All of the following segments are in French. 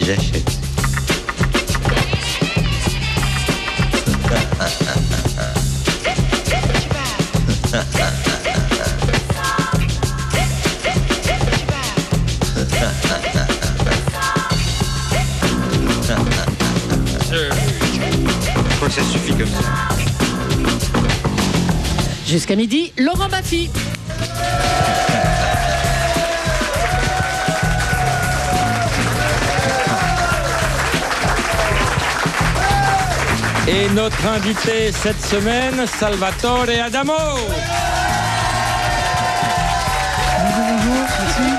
il achète. Je crois que ça suffit comme ça. Jusqu'à midi, Laurent Baffy. Et notre invité cette semaine, Salvatore Adamo. Bonjour, merci.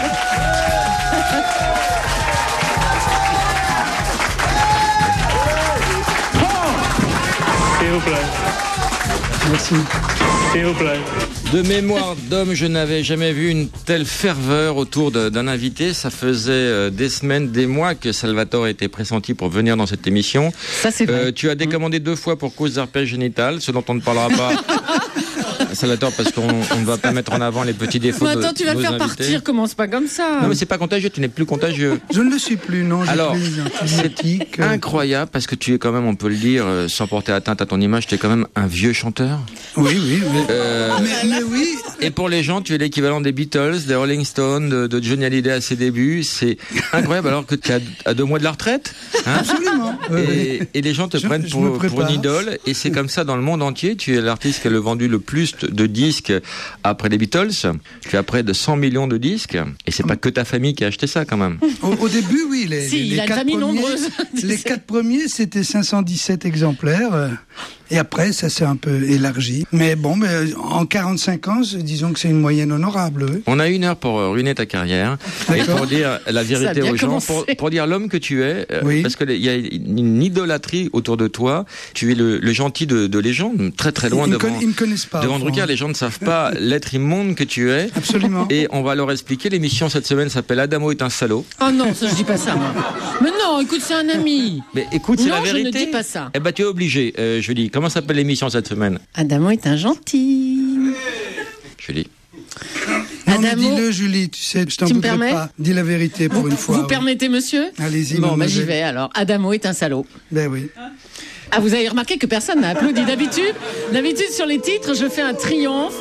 S'il vous plaît. Merci. S'il vous plaît. De mémoire d'homme, je n'avais jamais vu une telle ferveur autour d'un invité. Ça faisait des semaines, des mois que Salvatore était pressenti pour venir dans cette émission. Ça, c'est vrai. Tu as décommandé 2 fois pour cause d'herpès génital, ce dont on ne parlera pas. Salvatore, parce qu'on ne va pas mettre en avant les petits défauts Mais de attends, tu vas nos le faire invités. partir, commence pas comme ça. Non, mais c'est pas contagieux, tu n'es plus contagieux. Je ne le suis plus, non. Alors, j'ai pris des antibiotiques. Incroyable, parce que tu es quand même, on peut le dire, sans porter atteinte à ton image, tu es quand même un vieux chanteur. Oui, oui. Mais oui. Et pour les gens, tu es l'équivalent des Beatles, des Rolling Stones, de Johnny Hallyday à ses débuts. C'est incroyable, alors que tu es à 2 mois de la retraite. Hein, Absolument. et les gens te prennent je me pour prépare. une idole. Et c'est comme ça dans le monde entier. Tu es l'artiste qui a vendu le plus de disques après les Beatles. Tu as près de 100 millions de disques. Et c'est pas que ta famille qui a acheté ça, quand même. Au début, oui. Il a une famille nombreuse. Les 4 premiers, c'était 517 exemplaires. Et après, ça s'est un peu élargi. Mais bon, en 45 ans, disons que c'est une moyenne honorable. Oui. On a 1 heure pour ruiner ta carrière et D'accord. pour dire la vérité bien aux gens, commencé. pour dire l'homme que tu es, Oui. parce qu'il y a une idolâtrie autour de toi. Tu es le gentil de légende, très très loin Ils devant ne connaissent pas. devant au fond. Drucker. Les gens ne savent pas l'être immonde que tu es. Absolument. Et on va leur expliquer. L'émission cette semaine s'appelle Adamo est un salaud. Oh non, ça je dis pas ça, moi. Mais non, écoute, c'est un ami. Mais écoute, c'est Non, la je vérité. ne dis pas ça. Eh ben, tu es obligé. Julie, comment s'appelle l'émission cette semaine? Adamo est un gentil. Julie. Non, mais Adamo, dis-le, Julie, tu sais, je t'en Tu me voudrais permets pas. Dis la vérité pour une fois. vous oui. permettez, monsieur? Allez-y, Bon, mademoiselle. j'y vais alors. Adamo est un salaud. Ben oui. Ah, vous avez remarqué que personne n'a applaudi. D'habitude, sur les titres, je fais un triomphe.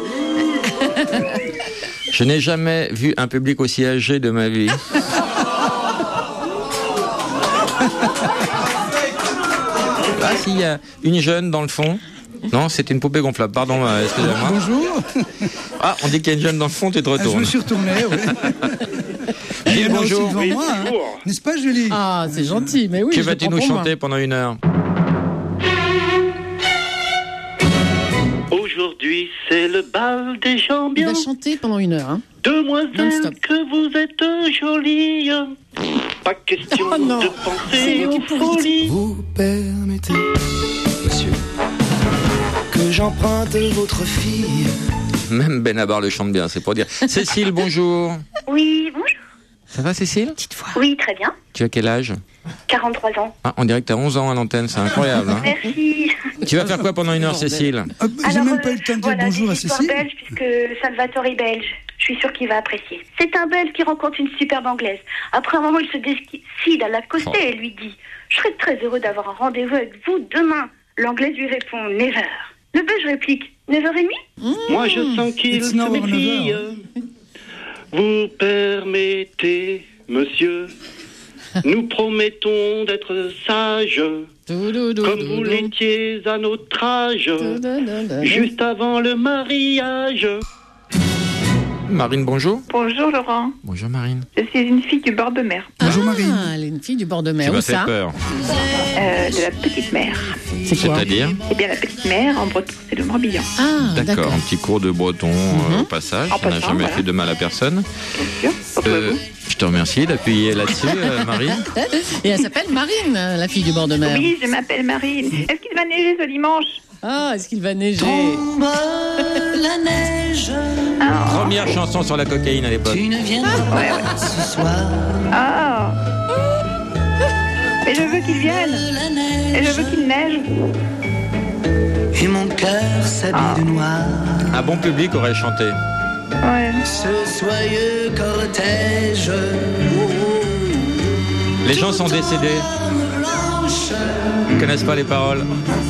Je n'ai jamais vu un public aussi âgé de ma vie. Ah, s'il y a une jeune dans le fond. Non, c'était une poupée gonflable. Pardon, excusez-moi. Bonjour. Ah, on dit qu'il y a une jeune dans le fond, tu te Je me retournes. suis retourné, oui. Gilles, Il y en a aussi bonjour. devant moi, hein. N'est-ce pas, Julie? Ah, c'est gentil, mais oui. Que je vas-tu le nous prends pour moi. chanter pendant 1 heure? Aujourd'hui, c'est le bal des gens Il bien. va chanter pendant 1 heure. Hein. Demoiselle, Non-stop. que vous êtes jolie. Pas question Oh non, de c'est penser lui aux qui pourrit. folies. Vous permettez, monsieur, que j'emprunte votre fille. Même Benabar le chante bien, c'est pour dire. Cécile, bonjour. Oui, bonjour. Ça va, Cécile? Oui, très bien. Tu as quel âge? 43 ans. Ah, on dirait que tu as 11 ans à l'antenne, c'est incroyable. Hein. Merci. Tu vas faire quoi pendant 1 heure, Cécile? J'ai même pas eu le temps de dire voilà, bonjour des à histoires Cécile. belges, puisque Salvatore est belge. Je suis sûre qu'il va apprécier. C'est un Belge qui rencontre une superbe Anglaise. Après un moment, il se décide à l'accoster et lui dit « Je serais très heureux d'avoir un rendez-vous avec vous demain. » L'Anglaise lui répond « Never ». Le Belge réplique « 9h30 ?» Moi, je sens qu'il It's se now or méfie. never. Vous permettez, monsieur, nous promettons d'être sages, comme vous l'étiez à notre âge, juste avant le mariage. Marine, bonjour. Bonjour Laurent, Bonjour Marine. je suis une fille du bord de mer, Bonjour, Marine. Ah, elle est une fille du bord de Tu mer. Où m'as fait ça? peur. de la petite mer. C'est quoi? C'est-à-dire? Eh bien la petite mer en breton c'est le Morbihan. Ah, D'accord, d'accord. un petit cours de breton au passage. En Ça n'a passant, jamais voilà. fait de mal à personne. Bien sûr, pourquoi Je te remercie d'appuyer là-dessus, Marine. Et elle s'appelle Marine, la fille du bord de mer. Oui, je m'appelle Marine. Est-ce qu'il va neiger ce dimanche? Ah, est-ce qu'il va neiger? Tombe la neige, Première chanson sur la cocaïne à l'époque. tu ne viendras pas ce soir. Ah. Et je veux qu'il vienne. La Et je neige, veux qu'il neige. et mon cœur s'habille de noir. Un bon public aurait chanté. Ouais. Ce soyeux cortège, Les gens sont décédés. Ils ne connaissent pas les paroles.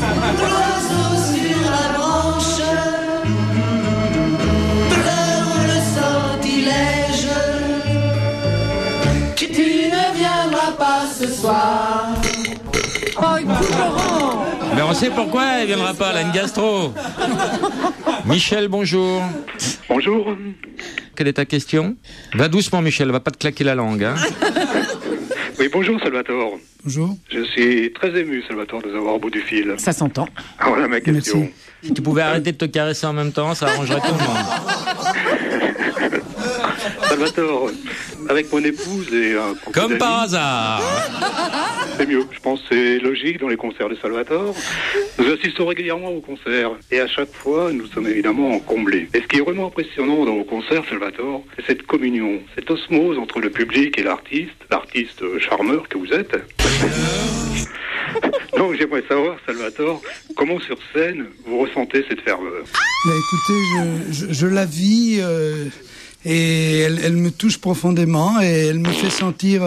Ce soir. Oh, écoute, Laurent. Mais on sait pourquoi elle viendra pas, elle a une gastro. Michel, bonjour. Bonjour. Quelle est ta question? Va doucement, Michel, va pas te claquer la langue. Hein. Oui, bonjour Salvatore. Bonjour. Je suis très ému, Salvatore, de vous avoir au bout du fil. Ça s'entend. Voilà ma question. Merci. Si tu pouvais arrêter de te caresser en même temps, ça arrangerait tout le monde. Salvatore, avec mon épouse et un couple Comme d'amis, par hasard. c'est mieux. Je pense que c'est logique dans les concerts de Salvatore. Nous assistons régulièrement aux concerts et à chaque fois, nous sommes évidemment comblés. Et ce qui est vraiment impressionnant dans vos concerts, Salvatore, c'est cette communion, cette osmose entre le public et l'artiste charmeur que vous êtes. Donc j'aimerais savoir, Salvatore, comment sur scène vous ressentez cette ferveur? Bah, écoutez, je la vis et elle me touche profondément et elle me fait sentir...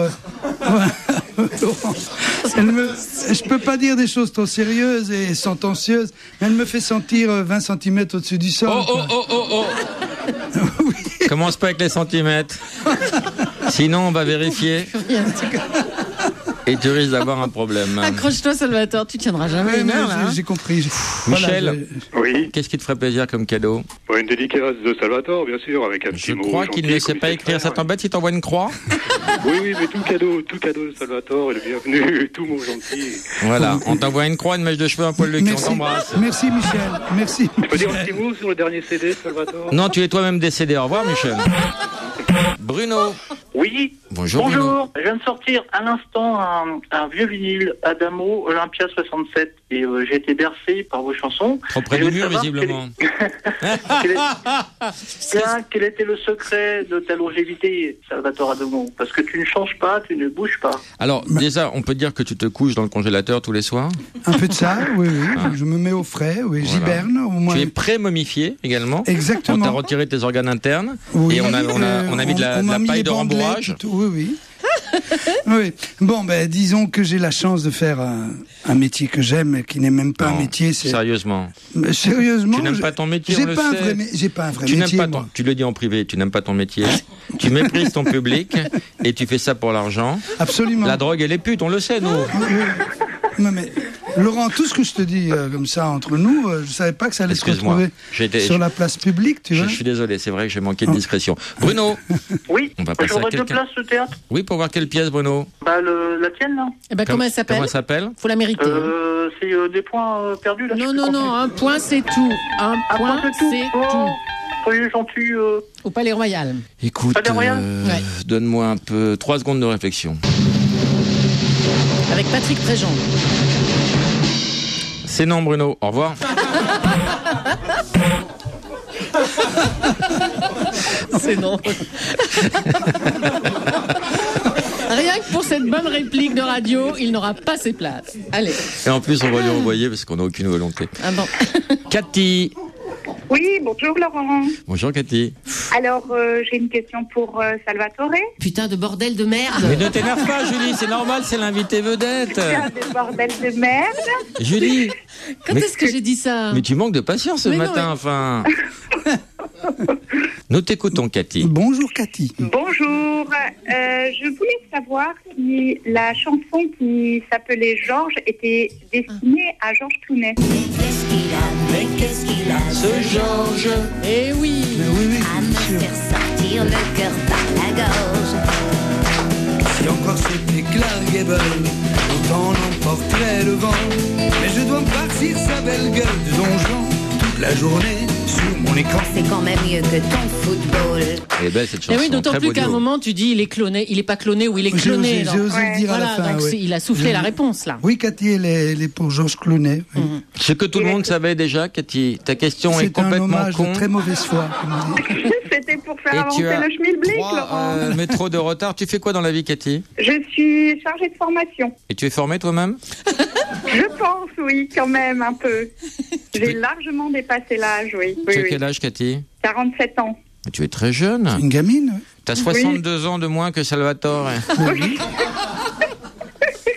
je peux pas dire des choses trop sérieuses et sentencieuses, mais elle me fait sentir 20 cm au-dessus du sol. Oh. Oui. Commence pas avec les centimètres. Sinon, on va vérifier. Et tu risques d'avoir un problème. Accroche-toi, Salvatore, tu tiendras jamais Ouais, une mais heure, là. j'ai compris. Michel, Oui, qu'est-ce qui te ferait plaisir comme cadeau? une dédicace de Salvatore, bien sûr, avec un petit Je mot crois gentil, qu'il ne sait comme pas il écrire. Ça faire. t'embête s'il t'envoie une croix? Oui, mais tout cadeau de Salvatore est le bienvenu, tout mot gentil. Voilà, on t'envoie une croix, une mèche de cheveux, un poil de cul, on Merci, t'embrasse. merci Michel, merci. Je peux dire un petit mot sur le dernier CD, Salvatore? Non, tu es toi-même décédé. Au revoir, Michel. Bruno. Oui, Bonjour, Bruno. bonjour. Je viens de sortir à l'instant un vieux vinyle Adamo Olympia 67 et j'ai été bercé par vos chansons. Trop près Je du voulais mur, savoir visiblement. quel était le secret de ta longévité, Salvatore Adamo? Parce que tu ne changes pas, tu ne bouges pas. Alors, déjà, on peut dire que tu te couches dans le congélateur tous les soirs. Un peu de ça, oui. Je me mets au frais, oui. Voilà. J'hiberne au moins. Tu es pré-momifié également. Exactement. On t'a retiré tes organes internes. Oui, Et on a mis de la m'a mis paille les de bandelettes rembourrage. et tout, oui. Oui. Bon, disons que j'ai la chance de faire un métier que j'aime, qui n'est même pas Non, un métier. Sérieusement. Mais sérieusement. Tu n'aimes pas ton métier, j'ai on le pas un sait. vrai, j'ai pas un vrai Tu n'aimes métier. pas moi. tu le dis en privé, tu n'aimes pas ton métier. Tu méprises ton public et tu fais ça pour l'argent. Absolument. La drogue et les putes, on le sait, nous. Oui. Non, mais Laurent, tout ce que je te dis comme ça entre nous, je savais pas que ça allait se Excuse-moi. retrouver sur la place publique, tu vois. Je suis désolé, c'est vrai que j'ai manqué de discrétion. Bruno, Oui, on va passer à j'aurais deux quelqu'un. places au théâtre. Oui, pour voir quelle pièce, Bruno? La tienne, là. Eh ben, comment elle s'appelle? Comment elle s'appelle? Faut la mériter. C'est des points perdus, là. Non, un point c'est tout. Un point c'est tout. Soyez gentil. Au Palais Royal. Écoute, Palais Royal Ouais. donne-moi un peu 3 secondes de réflexion. Avec Patrick Préjean. C'est non, Bruno. Au revoir. C'est non. Rien que pour cette bonne réplique de radio, il n'aura pas ses places. Allez. Et en plus, on va lui envoyer parce qu'on n'a aucune volonté. Ah bon. Cathy. Oui, bonjour Laurent. Bonjour, Cathy. Alors, j'ai une question pour Salvatore. Putain de bordel de merde. Mais ne t'énerve pas, Julie. C'est normal, c'est l'invité vedette. C'est un des bordels de merde. Julie. Quand est-ce que j'ai dit ça? Mais tu manques de patience ce Mais non, matin, enfin. Nous t'écoutons, Cathy. Bonjour Cathy. Bonjour. Je voulais savoir si la chanson qui s'appelait Georges était destinée à Georges Clooney. Qu'est-ce qu'il a, Ce Georges. Eh oui. Oui, à me faire sortir le cœur par la gorge. Si encore c'était Clark Gable, autant n'emporterait le vent. Mais je dois me farcir sa belle gueule de Don Juan toute la journée sur mon écran. C'est quand même mieux que ton football. Elle est belle cette Et chanson. oui, d'autant très plus beau qu'à un duo. moment, tu dis il est cloné, il est pas cloné ou il est cloné. J'ai osé le dire à la Voilà, fin. donc ouais. il a soufflé la réponse là. Oui, Cathy, elle est pour Georges Clooney. Oui. Ce que tout le monde savait déjà, Cathy. Ta question est C'est un complètement hommage con. de très mauvaise foi. comme on dit. C'était pour faire Et avancer tu as le schmilblick, 3 Laurent. métros de retard. Tu fais quoi dans la vie, Cathy? Je suis chargée de formation. Et tu es formée toi-même? Je pense, oui, quand même, un peu. J'ai largement dépassé l'âge, oui. Tu as Oui. quel âge, Cathy? 47 ans. Mais tu es très jeune. Une gamine. T'as 62 ans de moins que Salvatore.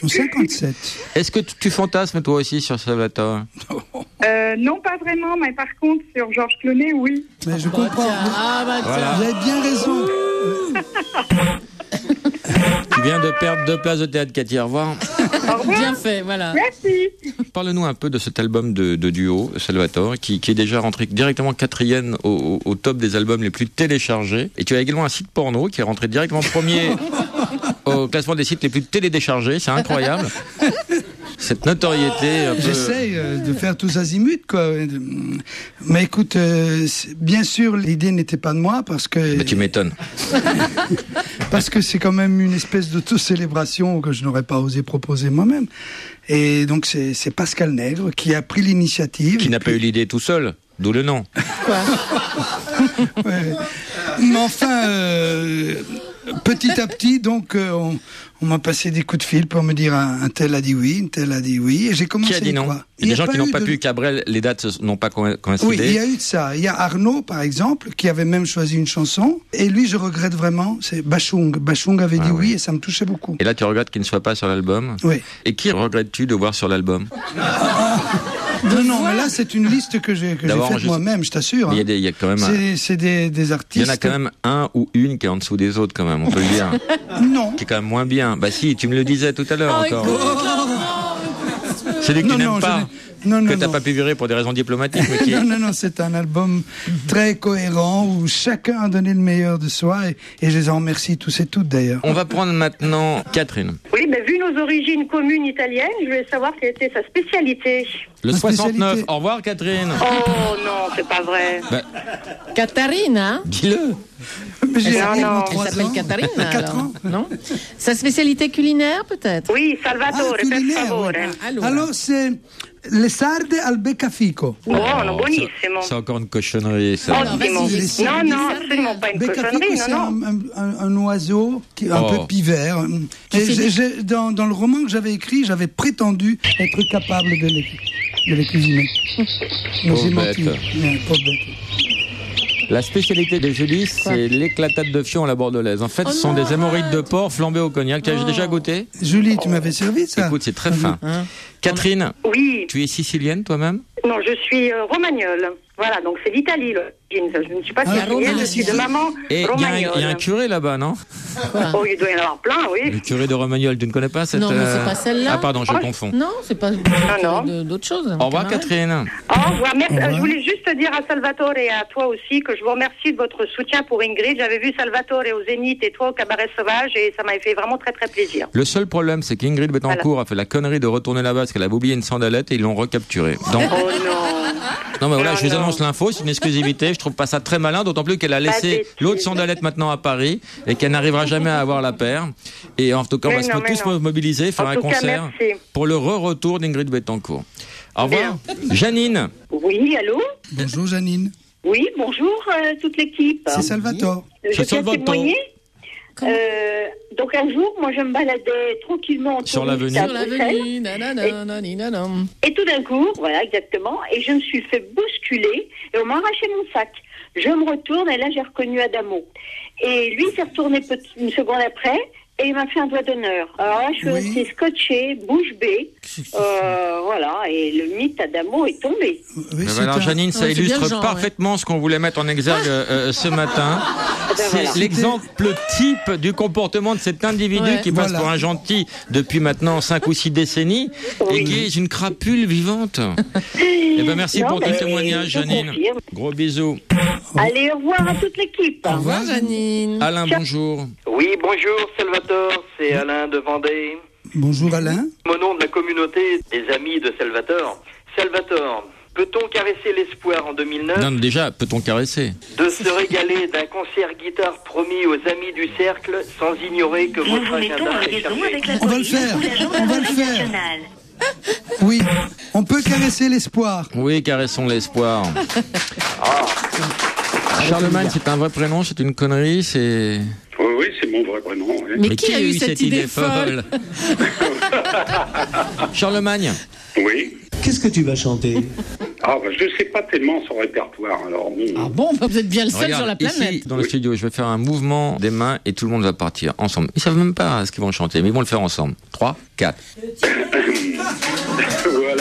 En 57. Est-ce que tu fantasmes toi aussi sur Salvatore? Non, pas vraiment, mais par contre, sur Georges Clooney, oui. Mais je comprends. Voilà. Vous avez bien raison. Tu viens de perdre 2 places de théâtre, Cathy. Au revoir. Au revoir. Bien fait, voilà. Merci. Parle-nous un peu de cet album de duo, Salvatore, qui est déjà rentré directement 4e au top des albums les plus téléchargés. Et tu as également un site porno qui est rentré directement premier au classement des sites les plus téléchargés. C'est incroyable. Cette notoriété un peu... J'essaye de faire tous azimuts, quoi. Mais écoute, bien sûr, l'idée n'était pas de moi, parce que... Mais tu m'étonnes. Parce que c'est quand même une espèce d'auto-célébration que je n'aurais pas osé proposer moi-même. Et donc c'est Pascal Nègre qui a pris l'initiative. Qui n'a pas eu l'idée tout seul, d'où le nom. Quoi? Ouais. Mais enfin, petit à petit, donc, on m'a passé des coups de fil pour me dire un tel a dit oui, un tel a dit oui, et j'ai commencé. Qui a dit non? Quoi. Il y a des gens qui n'ont pas pu, Cabrel, les dates n'ont pas coïncidé. Oui, il y a eu de ça. Il y a Arnaud, par exemple, qui avait même choisi une chanson, et lui, je regrette vraiment, c'est Bachung. Bachung avait dit oui, et ça me touchait beaucoup. Et là, tu regrettes qu'il ne soit pas sur l'album? Oui. Et qui regrettes-tu de voir sur l'album? Non, mais là, c'est une liste que j'ai faite moi-même, je t'assure. Il y a quand même c'est des artistes. Il y en a quand même un ou une qui est en dessous des autres, quand même, on peut le dire. Non. Qui est quand même moins bien. Bah si, tu me le disais tout à l'heure encore. Celui que tu n'aimes pas, que tu n'as pas pu virer pour des raisons diplomatiques. Mais qui... Non, c'est un album très cohérent où chacun a donné le meilleur de soi et je les en remercie tous et toutes d'ailleurs. On va prendre maintenant Catherine. Oui, mais vu nos origines communes italiennes, je voulais savoir quelle était sa spécialité. Le Ma 69. spécialité. Au revoir Catherine. Oh non, c'est pas vrai. Bah, Katharine, hein? dis-le. Mais j'y arrive en Elle 3 s'appelle ans. Katharine, 4 alors. ans. Non? Sa spécialité culinaire, peut-être? Oui, Salvatore, per culinaire, favore. ouais. Alors c'est le sarde al beccafico. Buono, buonissimo. C'est encore une cochonnerie, ça. Ottimo. vas-y, Non, non, absolument pas une Beccafico, cochonnerie, c'est non, non. un oiseau qui est un peu pivert. Et dans le roman que j'avais écrit, j'avais prétendu être capable de les cuisiner. Mais j'ai menti. bête. Ouais, pauvre bête. La spécialité de Julie, c'est l'éclatade de fion à la bordelaise. En fait, ce sont des hémorroïdes de porc flambés au cognac. Tu as déjà goûté? Julie, tu m'avais servi ça? Écoute, c'est très fin. Catherine, Oui. tu es sicilienne toi-même? Non, je suis romagnole. Voilà, donc c'est l'Italie, l'origine. Je ne suis pas sicilienne, romagnole, je suis de maman Et il romagnole. y a un curé là-bas, non? Oh, il doit y en avoir plein, oui. Le curé de Romagnol, tu ne connais pas cette... Non, mais c'est pas celle-là. Ah pardon, je confonds. Non, c'est pas non. d'autre chose. Au revoir Catherine. Au revoir. Merci. Je voulais juste dire à Salvatore et à toi aussi que je vous remercie de votre soutien pour Ingrid. J'avais vu Salvatore au Zénith et toi au Cabaret Sauvage et ça m'avait fait vraiment très très plaisir. Le seul problème, c'est qu'Ingrid Betancourt a fait la connerie de retourner là-bas parce qu'elle avait oublié une sandalette et ils l'ont recapturée. Donc... Oh non. Non mais voilà, Non, je vous non. annonce l'info, c'est une exclusivité, je trouve pas ça très malin, d'autant plus qu'elle a laissé bêtise. l'autre sandalette maintenant à Paris et qu'elle n'arrivera jamais à avoir la paire. Et en tout cas, on Mais va se non, mais tous non. mobiliser, faire En un tout cas, concert merci. pour le retour d'Ingrid Betancourt. Au revoir. Janine. Oui, allô? Bonjour Janine. Oui, bonjour toute l'équipe. C'est Salvatore. Je C'est tiens à Salvatore. témoigner. Donc un jour, moi je me baladais tranquillement en Sur touriste l'avenue. à Sur Bruxelles. l'avenue, nanana. Et tout d'un coup, voilà exactement, et je me suis fait bousculer et on m'a arraché mon sac. Je me retourne et là j'ai reconnu Adamo. Et lui s'est retourné une seconde après et il m'a fait un doigt d'honneur. Alors là je suis restée scotchée, bouche bée, voilà, et le mythe Adamo est tombé. Oui, c'est Alors Janine, ça Ouais, c'est bien illustre le genre, parfaitement ce qu'on voulait mettre en exergue ce matin. C'est voilà. l'exemple type du comportement de cet individu Ouais. qui passe Voilà. pour un gentil depuis maintenant 5 ou 6 décennies et qui est une crapule vivante. Eh ben merci Non, pour ton mais témoignage, je Janine. confirme. Gros bisous. Allez, au revoir à toute l'équipe. Au revoir, Janine. Alain, bonjour. Oui, bonjour Salvatore, c'est Alain de Vendée. Bonjour Alain. Au nom de la communauté des amis de Salvatore. Salvatore, peut-on caresser l'espoir en 2009 Non, déjà, peut-on caresser? de se régaler d'un concert guitare promis aux amis du cercle sans ignorer que votre agenda est chargé? On va le faire. On va le faire. Oui, on peut caresser l'espoir. Oui, caressons l'espoir. Charlemagne, c'est un vrai prénom, c'est une connerie, c'est... Oui, c'est mon vrai prénom. Oui. Mais qui a eu cette idée folle? Charlemagne, Oui. Qu'est-ce que tu vas chanter? Je ne sais pas tellement son répertoire. Alors, Ah bon, vous êtes bien le seul Regarde, sur la planète. ici, dans le studio, je vais faire un mouvement des mains et tout le monde va partir ensemble. Ils savent même pas ce qu'ils vont chanter, mais ils vont le faire ensemble. 3, 4. voilà.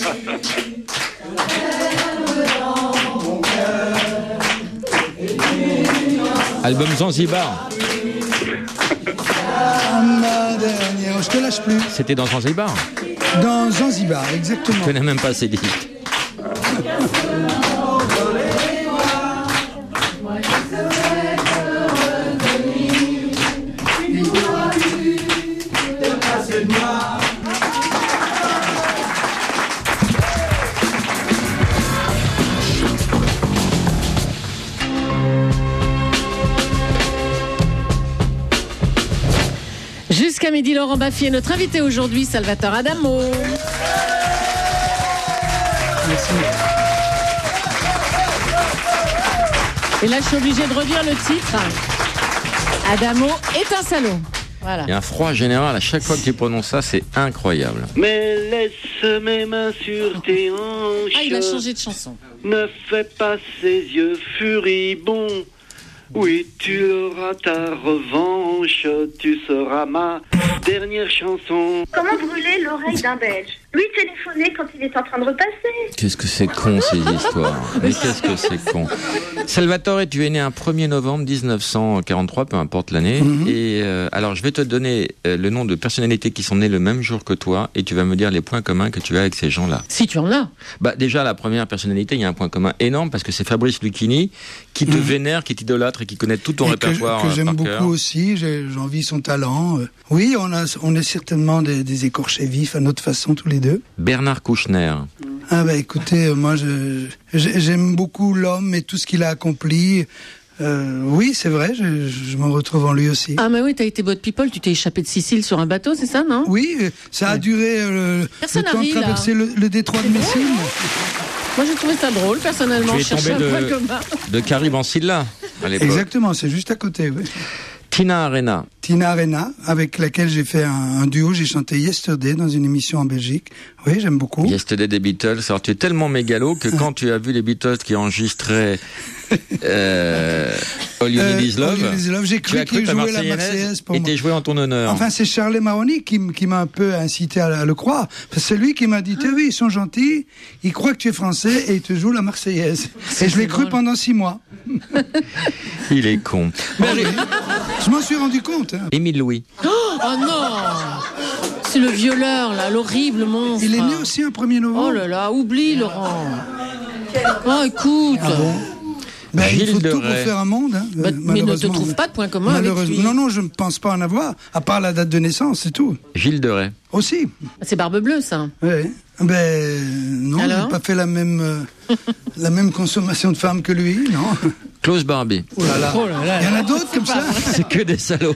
Album Zanzibar. Ma dernière, je te lâche plus. C'était dans Zanzibar. Dans Zanzibar, exactement. Je connais même pas ces disques. Jusqu'à midi, Laurent Baffy est notre invité aujourd'hui, Salvatore Adamo. Merci. Et là, je suis obligée de redire le titre. Adamo est un salaud. Voilà. Il y a un froid général à chaque fois que tu prononces ça, c'est incroyable. Mais laisse mes mains sur tes hanches. Ah, il a changé de chanson. Ne fais pas ses yeux furibonds. Oui, tu auras ta revanche, tu seras ma dernière chanson. Comment brûler l'oreille d'un Belge? Lui téléphoner quand il est en train de repasser. Qu'est-ce que c'est con ces histoires. Mais qu'est-ce que c'est con. Salvatore, tu es né un 1er novembre 1943, peu importe l'année. Et alors je vais te donner le nom de personnalités qui sont nées le même jour que toi et tu vas me dire les points communs que tu as avec ces gens-là. Si tu en as. Bah déjà la première personnalité, il y a un point commun énorme parce que c'est Fabrice Lucchini qui te vénère, qui t'idolâtre et qui connaît tout ton répertoire. Que j'aime par beaucoup cœur. aussi, j'envie son talent. Oui, on est certainement des écorchés vifs à notre façon tous les deux. Bernard Kouchner. Ah bah écoutez, moi j'aime beaucoup l'homme et tout ce qu'il a accompli. Oui, c'est vrai, je me retrouve en lui aussi. Ah mais oui, t'as été boat people, tu t'es échappé de Sicile sur un bateau, c'est ça, non? Oui, ça a duré le temps de traverser le détroit de Messine. Moi j'ai trouvé ça drôle, personnellement. Tu es Je cherchais tombé un point commun. de Caribe en Silla à l'époque. Exactement, c'est juste à côté, oui. Tina Arena. Tina Arena, avec laquelle j'ai fait un duo, j'ai chanté Yesterday dans une émission en Belgique. Oui, j'aime beaucoup. Yesterday des Beatles. Alors tu es tellement mégalo que quand tu as vu les Beatles qui enregistraient All You Need Is Love, j'ai cru qu'il jouait la Marseillaise pour moi. était joué en ton honneur. Enfin, c'est Charles Maroni qui m'a un peu incité à le croire. Parce que c'est lui qui m'a dit, t'as vu, ils sont gentils, ils croient que tu es français et ils te jouent la Marseillaise. Et je l'ai cru pendant 6 mois. Il est con. Je m'en suis rendu compte. Hein. Émile Louis. Oh non! C'est le violeur, là, l'horrible monstre. Il est né aussi un 1er novembre. Oh là là, oublie, Laurent. Oh, écoute. Ah bon? Ben, il faut tout pour faire un monde. Hein, mais ne te trouve pas de point commun avec lui. Non, je ne pense pas en avoir, à part la date de naissance, c'est tout. Gilles de Rais. Aussi. C'est Barbe Bleue, ça. Oui. Ben, non, je n'ai pas fait la même consommation de femmes que lui, non. Klaus Barbie. Oh là là. Il y en a d'autres comme ça. C'est que des salauds.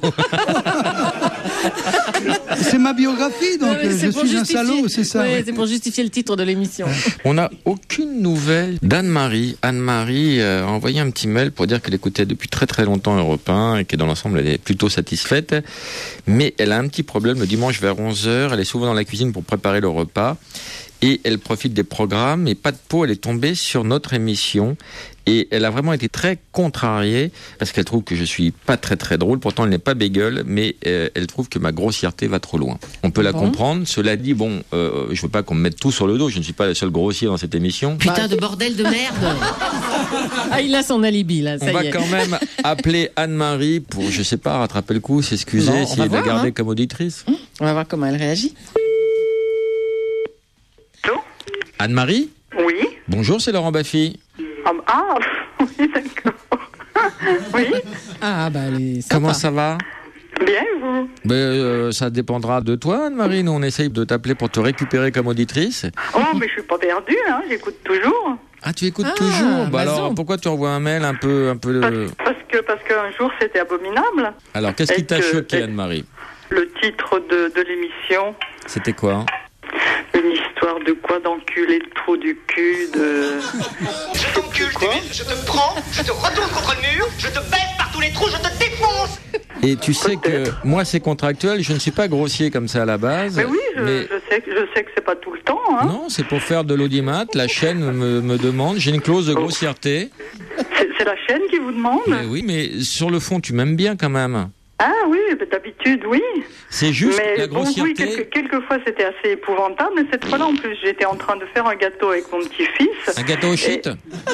C'est ma biographie, donc je suis un salaud, c'est ça. Oui, c'est pour justifier le titre de l'émission. On n'a aucune nouvelle d'Anne-Marie. Anne-Marie a envoyé un petit mail pour dire qu'elle écoutait depuis très très longtemps Europe 1 et que dans l'ensemble elle est plutôt satisfaite. Mais elle a un petit problème le dimanche vers 11h. Elle est souvent dans la cuisine pour préparer le repas. Et elle profite des programmes, et pas de peau, elle est tombée sur notre émission. Et elle a vraiment été très contrariée, parce qu'elle trouve que je suis pas très très drôle, pourtant elle n'est pas bégueule, mais elle trouve que ma grossièreté va trop loin. On peut la comprendre, cela dit, bon, je veux pas qu'on me mette tout sur le dos, je ne suis pas le seul grossier dans cette émission. Putain de bordel de merde. Ah, il a son alibi, là, ça y est. On va quand même appeler Anne-Marie pour, je sais pas, rattraper le coup, s'excuser, si elle la garder comme auditrice. On va voir comment elle réagit. Anne-Marie ? Oui. Bonjour, c'est Laurent Baffy. Ah, oui, d'accord. Oui. Ah, bah, allez. Comment ça va ? Bien, vous? Ça dépendra de toi, Anne-Marie. Nous, on essaye de t'appeler pour te récupérer comme auditrice. Oh, mais je suis pas perdue, hein. J'écoute toujours. Ah, tu écoutes toujours. Bah alors, pourquoi tu envoies un mail un peu Parce qu'un jour, c'était abominable. Alors, qu'est-ce qui t'a choqué, Anne-Marie ? Le titre de l'émission. C'était quoi ? Une histoire de quoi, d'enculer le trou du cul, de... Je t'encule, je te prends, je te retourne contre le mur, je te baisse par tous les trous, je te défonce. Et tu sais que moi, c'est contractuel. Je ne suis pas grossier comme ça à la base. Mais oui, je sais que c'est pas tout le temps. Hein. Non, c'est pour faire de l'audimat. La chaîne me demande. J'ai une clause de grossièreté. C'est la chaîne qui vous demande? Mais oui, mais sur le fond, tu m'aimes bien quand même. Ah oui, d'habitude, oui. C'est juste mais la grossièreté. Bon, oui, quelquefois c'était assez épouvantable, mais cette fois-là, en plus, j'étais en train de faire un gâteau avec mon petit-fils. Un gâteau au shit?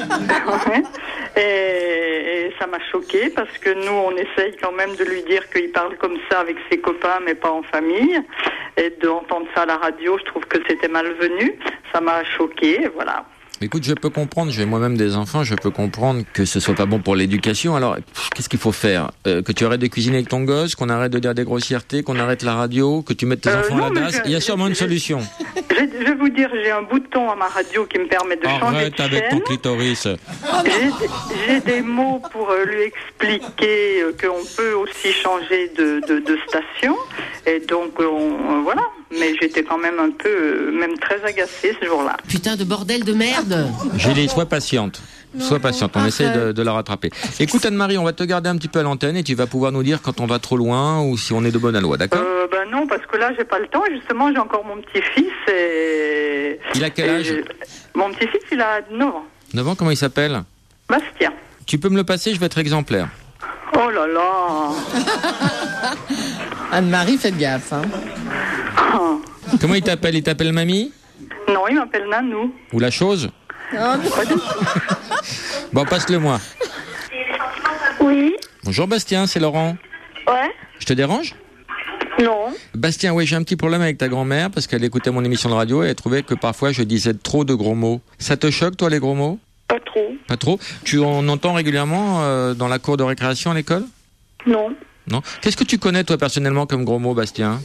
Et ça m'a choquée parce que nous, on essaye quand même de lui dire qu'il parle comme ça avec ses copains, mais pas en famille. Et d'entendre ça à la radio, je trouve que c'était malvenu. Ça m'a choquée, voilà. Écoute, je peux comprendre, j'ai moi-même des enfants, je peux comprendre que ce soit pas bon pour l'éducation. Alors, qu'est-ce qu'il faut faire? Que tu arrêtes de cuisiner avec ton gosse, qu'on arrête de dire des grossièretés, qu'on arrête la radio, que tu mettes tes enfants à la DAS? Il y a sûrement une solution. Je vais vous dire, j'ai un bouton à ma radio qui me permet de changer de chaîne. Arrête avec ton clitoris. J'ai des mots pour lui expliquer qu'on peut aussi changer de station. Et donc, voilà. Mais j'étais quand même un peu, même très agacée ce jour-là. Putain de bordel de merde. Julie, sois patiente. Sois patiente, on essaie de la rattraper. Écoute Anne-Marie, on va te garder un petit peu à l'antenne et tu vas pouvoir nous dire quand on va trop loin ou si on est de bonne aloi, d'accord? Non, parce que là, j'ai pas le temps. Et justement, j'ai encore mon petit-fils et... Il a quel âge? Mon petit-fils, il a 9 ans. 9 ans, comment il s'appelle? Bastien. Tu peux me le passer, je vais être exemplaire. Oh là là. Anne-Marie, faites gaffe. Hein. Comment il t'appelle? Il t'appelle mamie? Non, il m'appelle Nanou. Ou la chose? Non, pas du tout. Bon, passe-le-moi. Oui. Bonjour Bastien, c'est Laurent. Ouais. Je te dérange? Non. Bastien, oui, j'ai un petit problème avec ta grand-mère parce qu'elle écoutait mon émission de radio et elle trouvait que parfois je disais trop de gros mots. Ça te choque, toi, les gros mots? Pas trop. Pas trop? Tu en entends régulièrement dans la cour de récréation à l'école? Non. Non. Qu'est-ce que tu connais, toi, personnellement, comme gros mots, Bastien?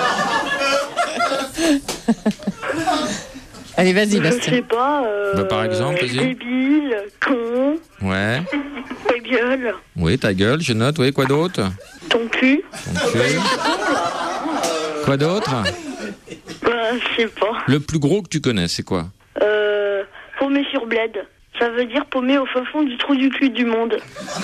Allez, vas-y, Bastien. Je sais pas. Par exemple, vas-y. Débile, con. Ouais. Ta gueule. Oui, ta gueule, je note. Oui, quoi d'autre? Ton cul. Ton cul. Quoi d'autre? Je sais pas. Le plus gros que tu connais, c'est quoi? Paumé sur bled. Ça veut dire paumé au fin fond du trou du cul du monde.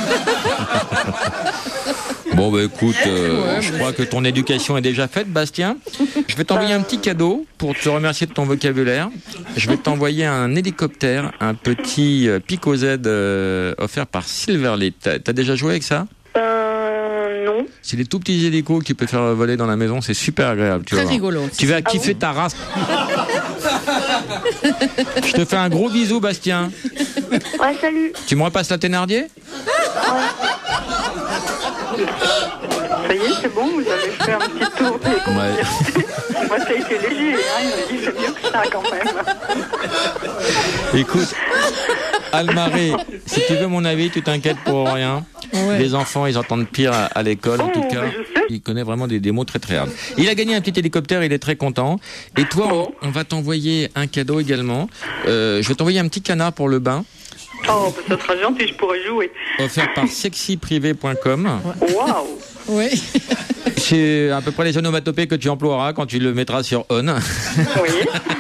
Bon, bah écoute, je crois que ton éducation est déjà faite, Bastien. Je vais t'envoyer un petit cadeau pour te remercier de ton vocabulaire. Je vais t'envoyer un hélicoptère, un petit Pico Z offert par Silverlit. T'as déjà joué avec ça? Non. C'est des tout petits hélicos que tu peux faire voler dans la maison, c'est super agréable. Très rigolo. Tu vas kiffer ta race. Je te fais un gros bisou, Bastien. Ouais, salut. Tu me repasses la Thénardier? Ça y est, c'est bon, vous avez fait un petit tour. Moi, ça a été léger, hein. Il m'a dit, c'est mieux que ça, quand même. Écoute, Anne-Marie, si tu veux mon avis, tu t'inquiètes pour rien. Ouais. Les enfants, ils entendent pire à l'école, en tout cas. Il connaît vraiment des mots très très hard. Il a gagné un petit hélicoptère, il est très content. Et toi, on va t'envoyer un cadeau également. Je vais t'envoyer un petit canard pour le bain. Oh, ça sera gentil, je pourrais jouer. Offert par sexyprivé.com. Waouh. Oui. C'est à peu près les onomatopées que tu emploieras quand tu le mettras sur on. Oui.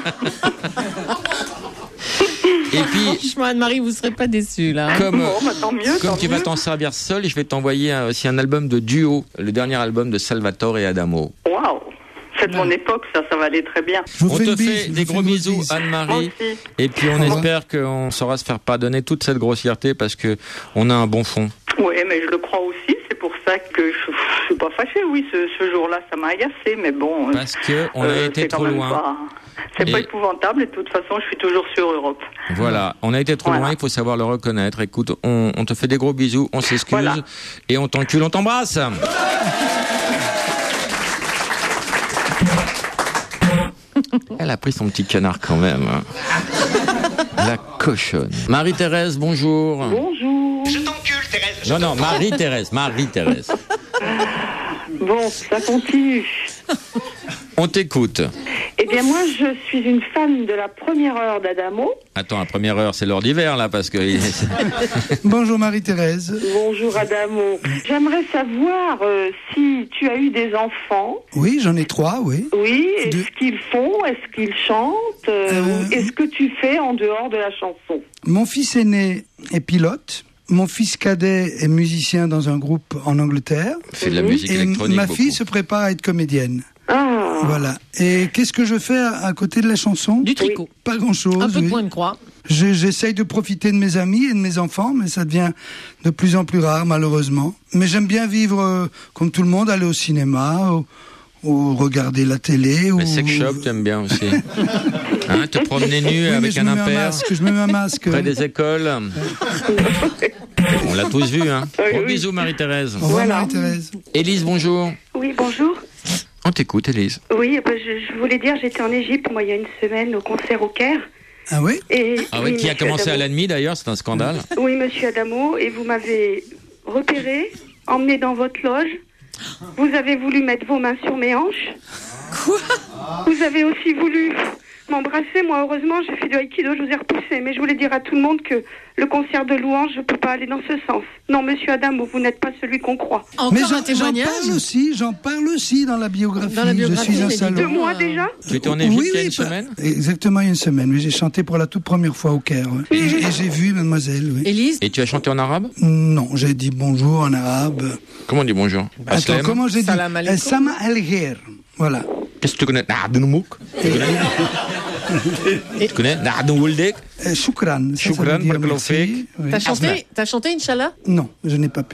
Et puis, franchement, Anne-Marie, vous serez pas déçue là. Comme, tant mieux, comme tu vas t'en servir seul, je vais t'envoyer aussi un album de duo, le dernier album de Salvatore et Adamo. Waouh. C'est de mon époque, ça va aller très bien. On te fait des gros bisous, Anne-Marie. Et puis on espère qu'on saura se faire pardonner toute cette grossièreté parce que on a un bon fond. Oui, mais je le crois aussi. C'est pour ça que je suis pas fâchée. Oui, ce jour-là, ça m'a agacé, mais bon. Parce que on a été trop loin. C'est pas épouvantable. Et de toute façon, je suis toujours sur Europe. Voilà, on a été trop loin. Il faut savoir le reconnaître. Écoute, on te fait des gros bisous, on s'excuse et on t'encule, on t'embrasse. Elle a pris son petit canard quand même. La cochonne. Marie-Thérèse, bonjour. Bonjour. Je t'encule, Thérèse. Non, Marie-Thérèse. Bon, ça continue. On t'écoute. Eh bien, moi, je suis une fan de la première heure d'Adamo. Attends, la première heure, c'est l'heure d'hiver, là, parce que... Bonjour Marie-Thérèse. Bonjour Adamo. J'aimerais savoir si tu as eu des enfants. Oui, j'en ai 3, oui. Oui, est-ce qu'ils font? Est-ce qu'ils chantent? Est-ce que tu fais en dehors de la chanson? Mon fils aîné est pilote. mon fils cadet est musicien dans un groupe en Angleterre. Fait de la musique et électronique. ma beaucoup. fille se prépare à être comédienne. Ah. Voilà. Et qu'est-ce que je fais à côté de la chanson ? Du tricot. Pas grand-chose. Un peu de oui. point de croix. J'essaye de profiter de mes amis et de mes enfants, mais ça devient de plus en plus rare, malheureusement. Mais j'aime bien vivre comme tout le monde, aller au cinéma, ou regarder la télé. Le sex shop, t'aimes bien aussi. Hein, te promener nu Oui, avec mais un je me mets impair. Je me mets un masque. Près des écoles. On l'a tous vu, hein. Gros bisous, Marie-Thérèse. Au revoir, Marie-Thérèse. Élise, bonjour. Oui, bonjour. On t'écoute, Élise. Oui, je voulais dire, j'étais en Égypte, moi, il y a une semaine, au concert au Caire. Ah oui ? Ah oui, qui a commencé à la nuit d'ailleurs, c'est un scandale. Oui, monsieur Adamo, et vous m'avez repéré, emmené dans votre loge. Vous avez voulu mettre vos mains sur mes hanches. Quoi ? Vous avez aussi voulu m'embrasser. Moi, heureusement, j'ai fait du haïkido, je vous ai repoussé. Mais je voulais dire à tout le monde que le concert de louange, je ne peux pas aller dans ce sens. Non, monsieur Adamo, vous n'êtes pas celui qu'on croit. Mais j'en parle aussi dans la biographie. Je suis un salaud. 2 mois déjà. Tu étais en Égypte il y a une semaine ? Exactement, il y a une semaine. Oui, j'ai chanté pour la toute première fois au Caire. Ouais. Et j'ai vu mademoiselle. Oui. Élise ? Et tu as chanté en arabe ? Non, j'ai dit bonjour en arabe. Comment on dit bonjour ? Attends, Aslem ? comment j'ai dit ? Salam alaikum. Sama al-Ghair. Voilà. Qu'est-ce que tu connais ? Na'adoumouk ? Tu connais ? Na'adoumouldik ? Shukran. Shukran, barakallahu fik. T'as chanté Inch'Allah ? Non, je n'ai pas pu.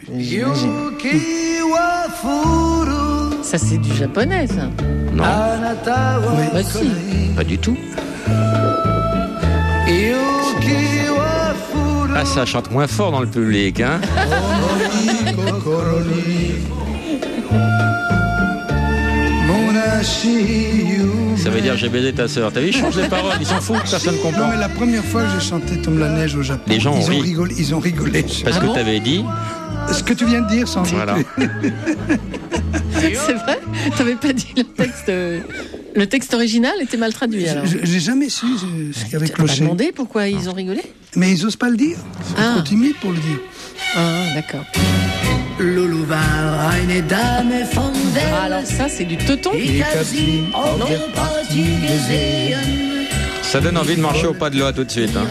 Ça, c'est du japonais, ça. Non. Oui. Bah si. Pas du tout. Ah, ça chante moins fort dans le public, hein. Ça veut dire j'ai baisé ta sœur. T'as vu, ils changent les paroles, ils s'en foutent, personne comprend. Non, mais la première fois que j'ai chanté Tombe la neige au Japon, Les gens ont ri. rigolé. Ils ont rigolé. Parce que t'avais dit. Ce que tu viens de dire, sans doute. Voilà. C'est vrai ? T'avais pas dit le texte original était mal traduit, alors. J'ai jamais su ce qu'il y avait T'as pas cloché. demandé pourquoi ils ont rigolé ? Mais ils osent pas le dire. Ils sont trop timides pour le dire. Ah, d'accord. Ah, alors ça, c'est du teuton. Ça donne envie de marcher au pas de loi tout de suite. Hein.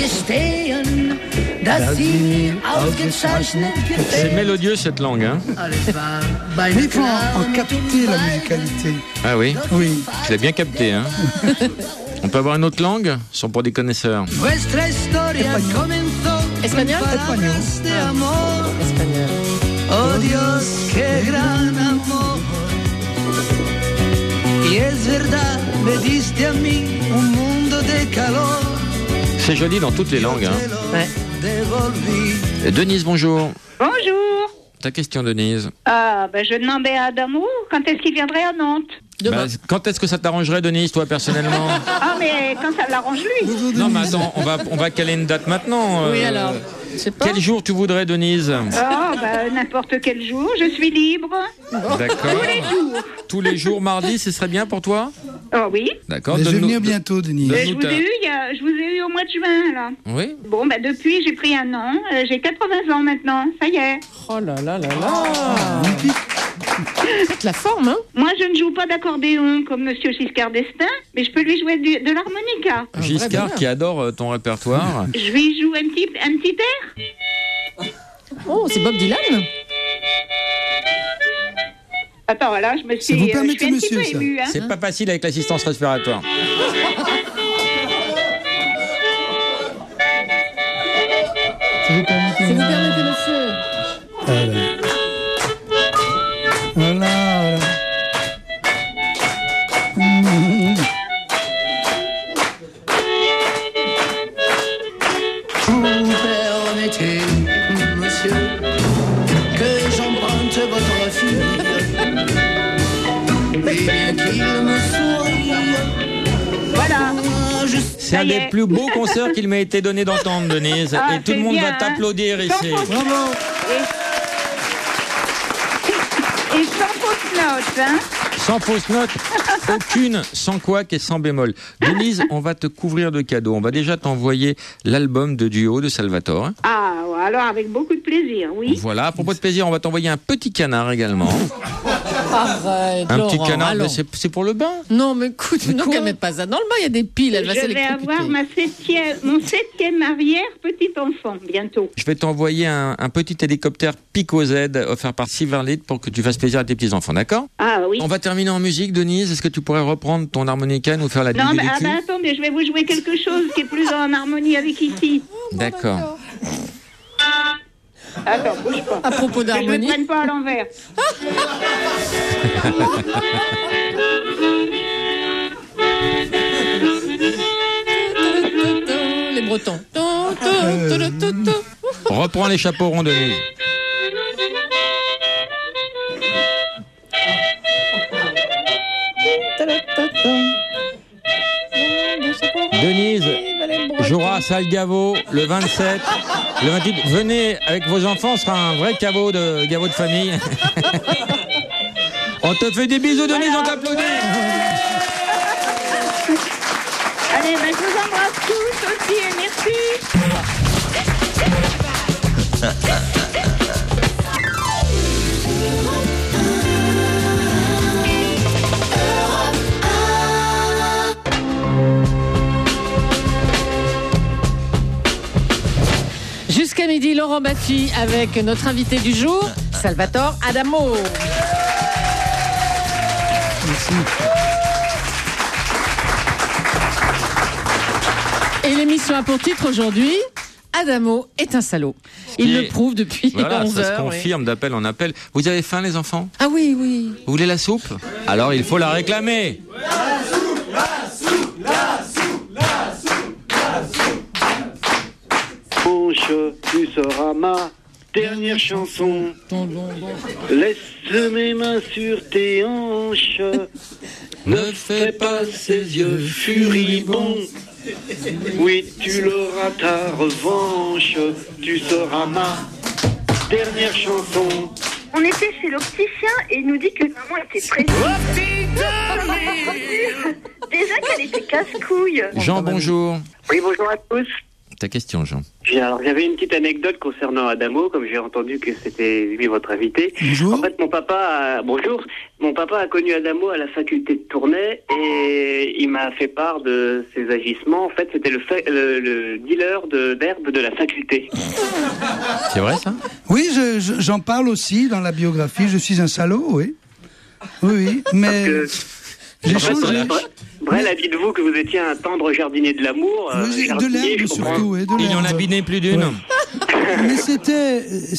C'est mélodieux cette langue. Hein. Mais il faut en capter la musicalité. Ah oui ? Oui. Tu l'as bien capté. Hein. On peut avoir une autre langue ? Ce sont pour des connaisseurs. Espagnol ? Espagnol. Oh Dios, qué gran amor. Y es verdad, me diste a mí un mundo de calor. C'est joli dans toutes les langues. Hein. Ouais. Denise, bonjour. Bonjour. Ta question, Denise. Je demandais à Adamo quand est-ce qu'il viendrait à Nantes. Bah, quand est-ce que ça t'arrangerait, Denise, toi, personnellement ? Ah, mais quand ça l'arrange lui. Non, mais attends, on va caler une date maintenant. Oui, alors. Quel jour tu voudrais, Denise ? N'importe quel jour, je suis libre. D'accord. Tous les jours. Tous les jours, mardi, ce serait bien pour toi ? Oh oui. D'accord. Je vais venir bientôt, Denise. Je vous ai eu au mois de juin, là. Oui. Bon, depuis, j'ai pris un an. J'ai 80 ans maintenant. Ça y est. Oh là là là là. C'est la forme, hein ? Moi, je ne joue pas d'accordéon comme Monsieur Giscard d'Estaing, mais je peux lui jouer de l'harmonica. Giscard qui adore ton répertoire. Je lui joue un petit air. Oh, c'est Bob Dylan ? Attends, là, je me suis. Ça vous permet je suis un monsieur, petit peu ça. émue, hein. C'est pas facile avec l'assistance respiratoire. Si vous permettez, monsieur. Voilà. Vous permettez, monsieur, que j'emprunte votre fille, et bien qu'il me sourie. Voilà. C'est un des plus beaux concerts qu'il m'a été donné d'entendre, Denise. Ah, et tout le c'est monde bien, va hein. t'applaudir ici. Bravo. Et sans fausse note, hein. Sans fausse note, aucune, sans couac et sans bémol. Denise, on va te couvrir de cadeaux. On va déjà t'envoyer l'album de duo de Salvatore. Ah, alors avec beaucoup de plaisir, oui. Voilà, à propos de plaisir, on va t'envoyer un petit canard également. Arrête, Un petit Laurent, canard, allons. mais c'est pour le bain. Non, mais écoute, non, qu'elle met pas ça dans le bain, il y a des piles, elle va Je vais s'électrocuter. avoir mon septième arrière petit enfant bientôt. Je vais t'envoyer un petit hélicoptère Pico Z offert par Sylvain Litt pour que tu fasses plaisir à tes petits-enfants, d'accord? Ah oui. On va terminer en musique, Denise. Est-ce que tu pourrais reprendre ton harmonica, nous faire la Non, Bibi mais du cul? attendez, je vais vous jouer quelque chose qui est plus en harmonie avec ici. D'accord. Attends, bouge pas. À propos Que je ne d'harmonie. prenne pas à l'envers. Les Bretons. Reprends les chapeaux ronds, Denise. Denise jouera à Salgavo le 27. Le 28, venez avec vos enfants, ce sera un vrai caveau de famille. On te fait des bisous, Denise, on t'applaudit. Allez, ben, je vous embrasse tous aussi et merci. Jusqu'à midi, Laurent Baffy avec notre invité du jour, Salvatore Adamo. Et l'émission a pour titre aujourd'hui Adamo est un salaud. Il le prouve depuis 11 ça se heures. confirme d'appel en appel. Vous avez faim, les enfants? Ah oui, oui. Vous voulez la soupe? Alors il faut la réclamer. Hanche, tu seras ma dernière chanson. Laisse mes mains sur tes hanches. Ne fais pas ces yeux furibonds. Oui, tu l'auras ta revanche. Tu seras ma dernière chanson. On était chez l'opticien et il nous dit que maman était très... Déjà qu'elle était casse-couille. Jean, bonjour. Oui, bonjour à tous. Ta question, Jean. Alors, j'avais une petite anecdote concernant Adamo, comme j'ai entendu que c'était lui votre invité. Bonjour. En fait, mon papa a connu Adamo à la faculté de Tournai et il m'a fait part de ses agissements. En fait, c'était le dealer d'herbe de la faculté. C'est vrai, ça? Oui, j'en parle aussi dans la biographie. Je suis un salaud, oui. Oui, mais j'ai changé. Brel a dit de vous que vous étiez un tendre jardinier de l'amour. Oui, de l'herbe surtout. Oui, de Il en a l'herbe. biné plus d'une. Mais c'était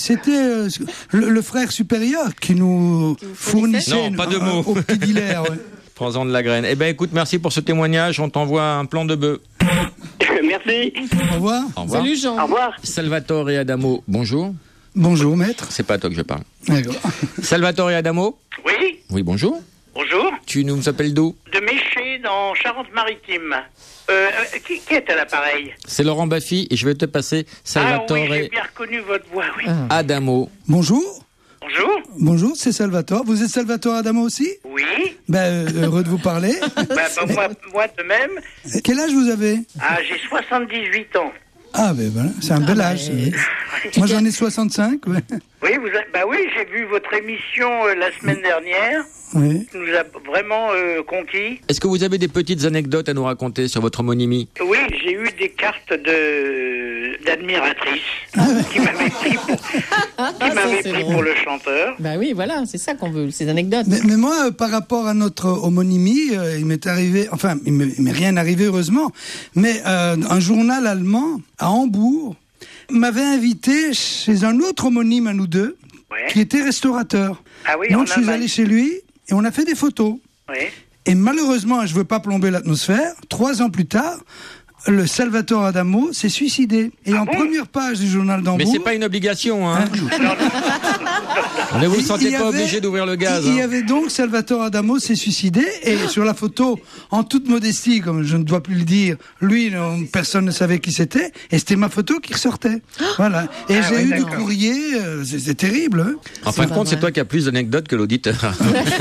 le frère supérieur qui nous fournissait Non, pas de mots. au petit dealer. Ouais. Prends-en de la graine. Eh ben, écoute, merci pour ce témoignage. On t'envoie un plan de bœuf. Merci. Au revoir. Au revoir. Salut Jean. Au revoir. Salvatore et Adamo, bonjour. Bonjour, maître. C'est pas à toi que je parle. D'accord. Salvatore et Adamo. Oui, Oui, bonjour. bonjour. Tu nous appelles d'où? De Méché, dans Charente-Maritime. Qui est à l'appareil? C'est Laurent Baffy et je vais te passer Salvatore Ah oui, j'ai et bien reconnu votre voix, oui. Adamo. Bonjour. Bonjour. Bonjour, c'est Salvatore. Vous êtes Salvatore Adamo aussi? Oui. Heureux de vous parler. Moi de même. Quel âge vous avez? Ah, j'ai 78 ans. Ah, ben voilà, c'est un bel âge. Oui. Moi, j'en ai 65. Ouais. Oui, oui, j'ai vu votre émission la semaine dernière. Oui. Qui nous a vraiment conquis. Est-ce que vous avez des petites anecdotes à nous raconter sur votre homonymie? Oui, j'ai eu des cartes d'admiratrices qui m'avaient pris pour le chanteur. Bah oui, voilà, c'est ça qu'on veut, ces anecdotes. Mais moi, par rapport à notre homonymie, il m'est arrivé, enfin, il m'est rien arrivé heureusement, mais un journal allemand à Hambourg m'avait invité chez un autre homonyme à nous deux, qui était restaurateur. Ah oui, donc je suis allé chez lui et on a fait des photos. Oui. Et malheureusement, je veux pas plomber l'atmosphère, 3 ans plus tard, le Salvatore Adamo s'est suicidé. Et en première page du journal d'Hambourg... Mais c'est pas une obligation, hein. Ne vous sentez pas obligé d'ouvrir le gaz. Il y avait donc Salvatore Adamo s'est suicidé et sur la photo, en toute modestie, comme je ne dois plus le dire, lui, personne ne savait qui c'était et c'était ma photo qui ressortait. Voilà. Et j'ai eu du courrier, c'est terrible. Hein. En fin de compte, c'est toi qui as plus d'anecdotes que l'auditeur.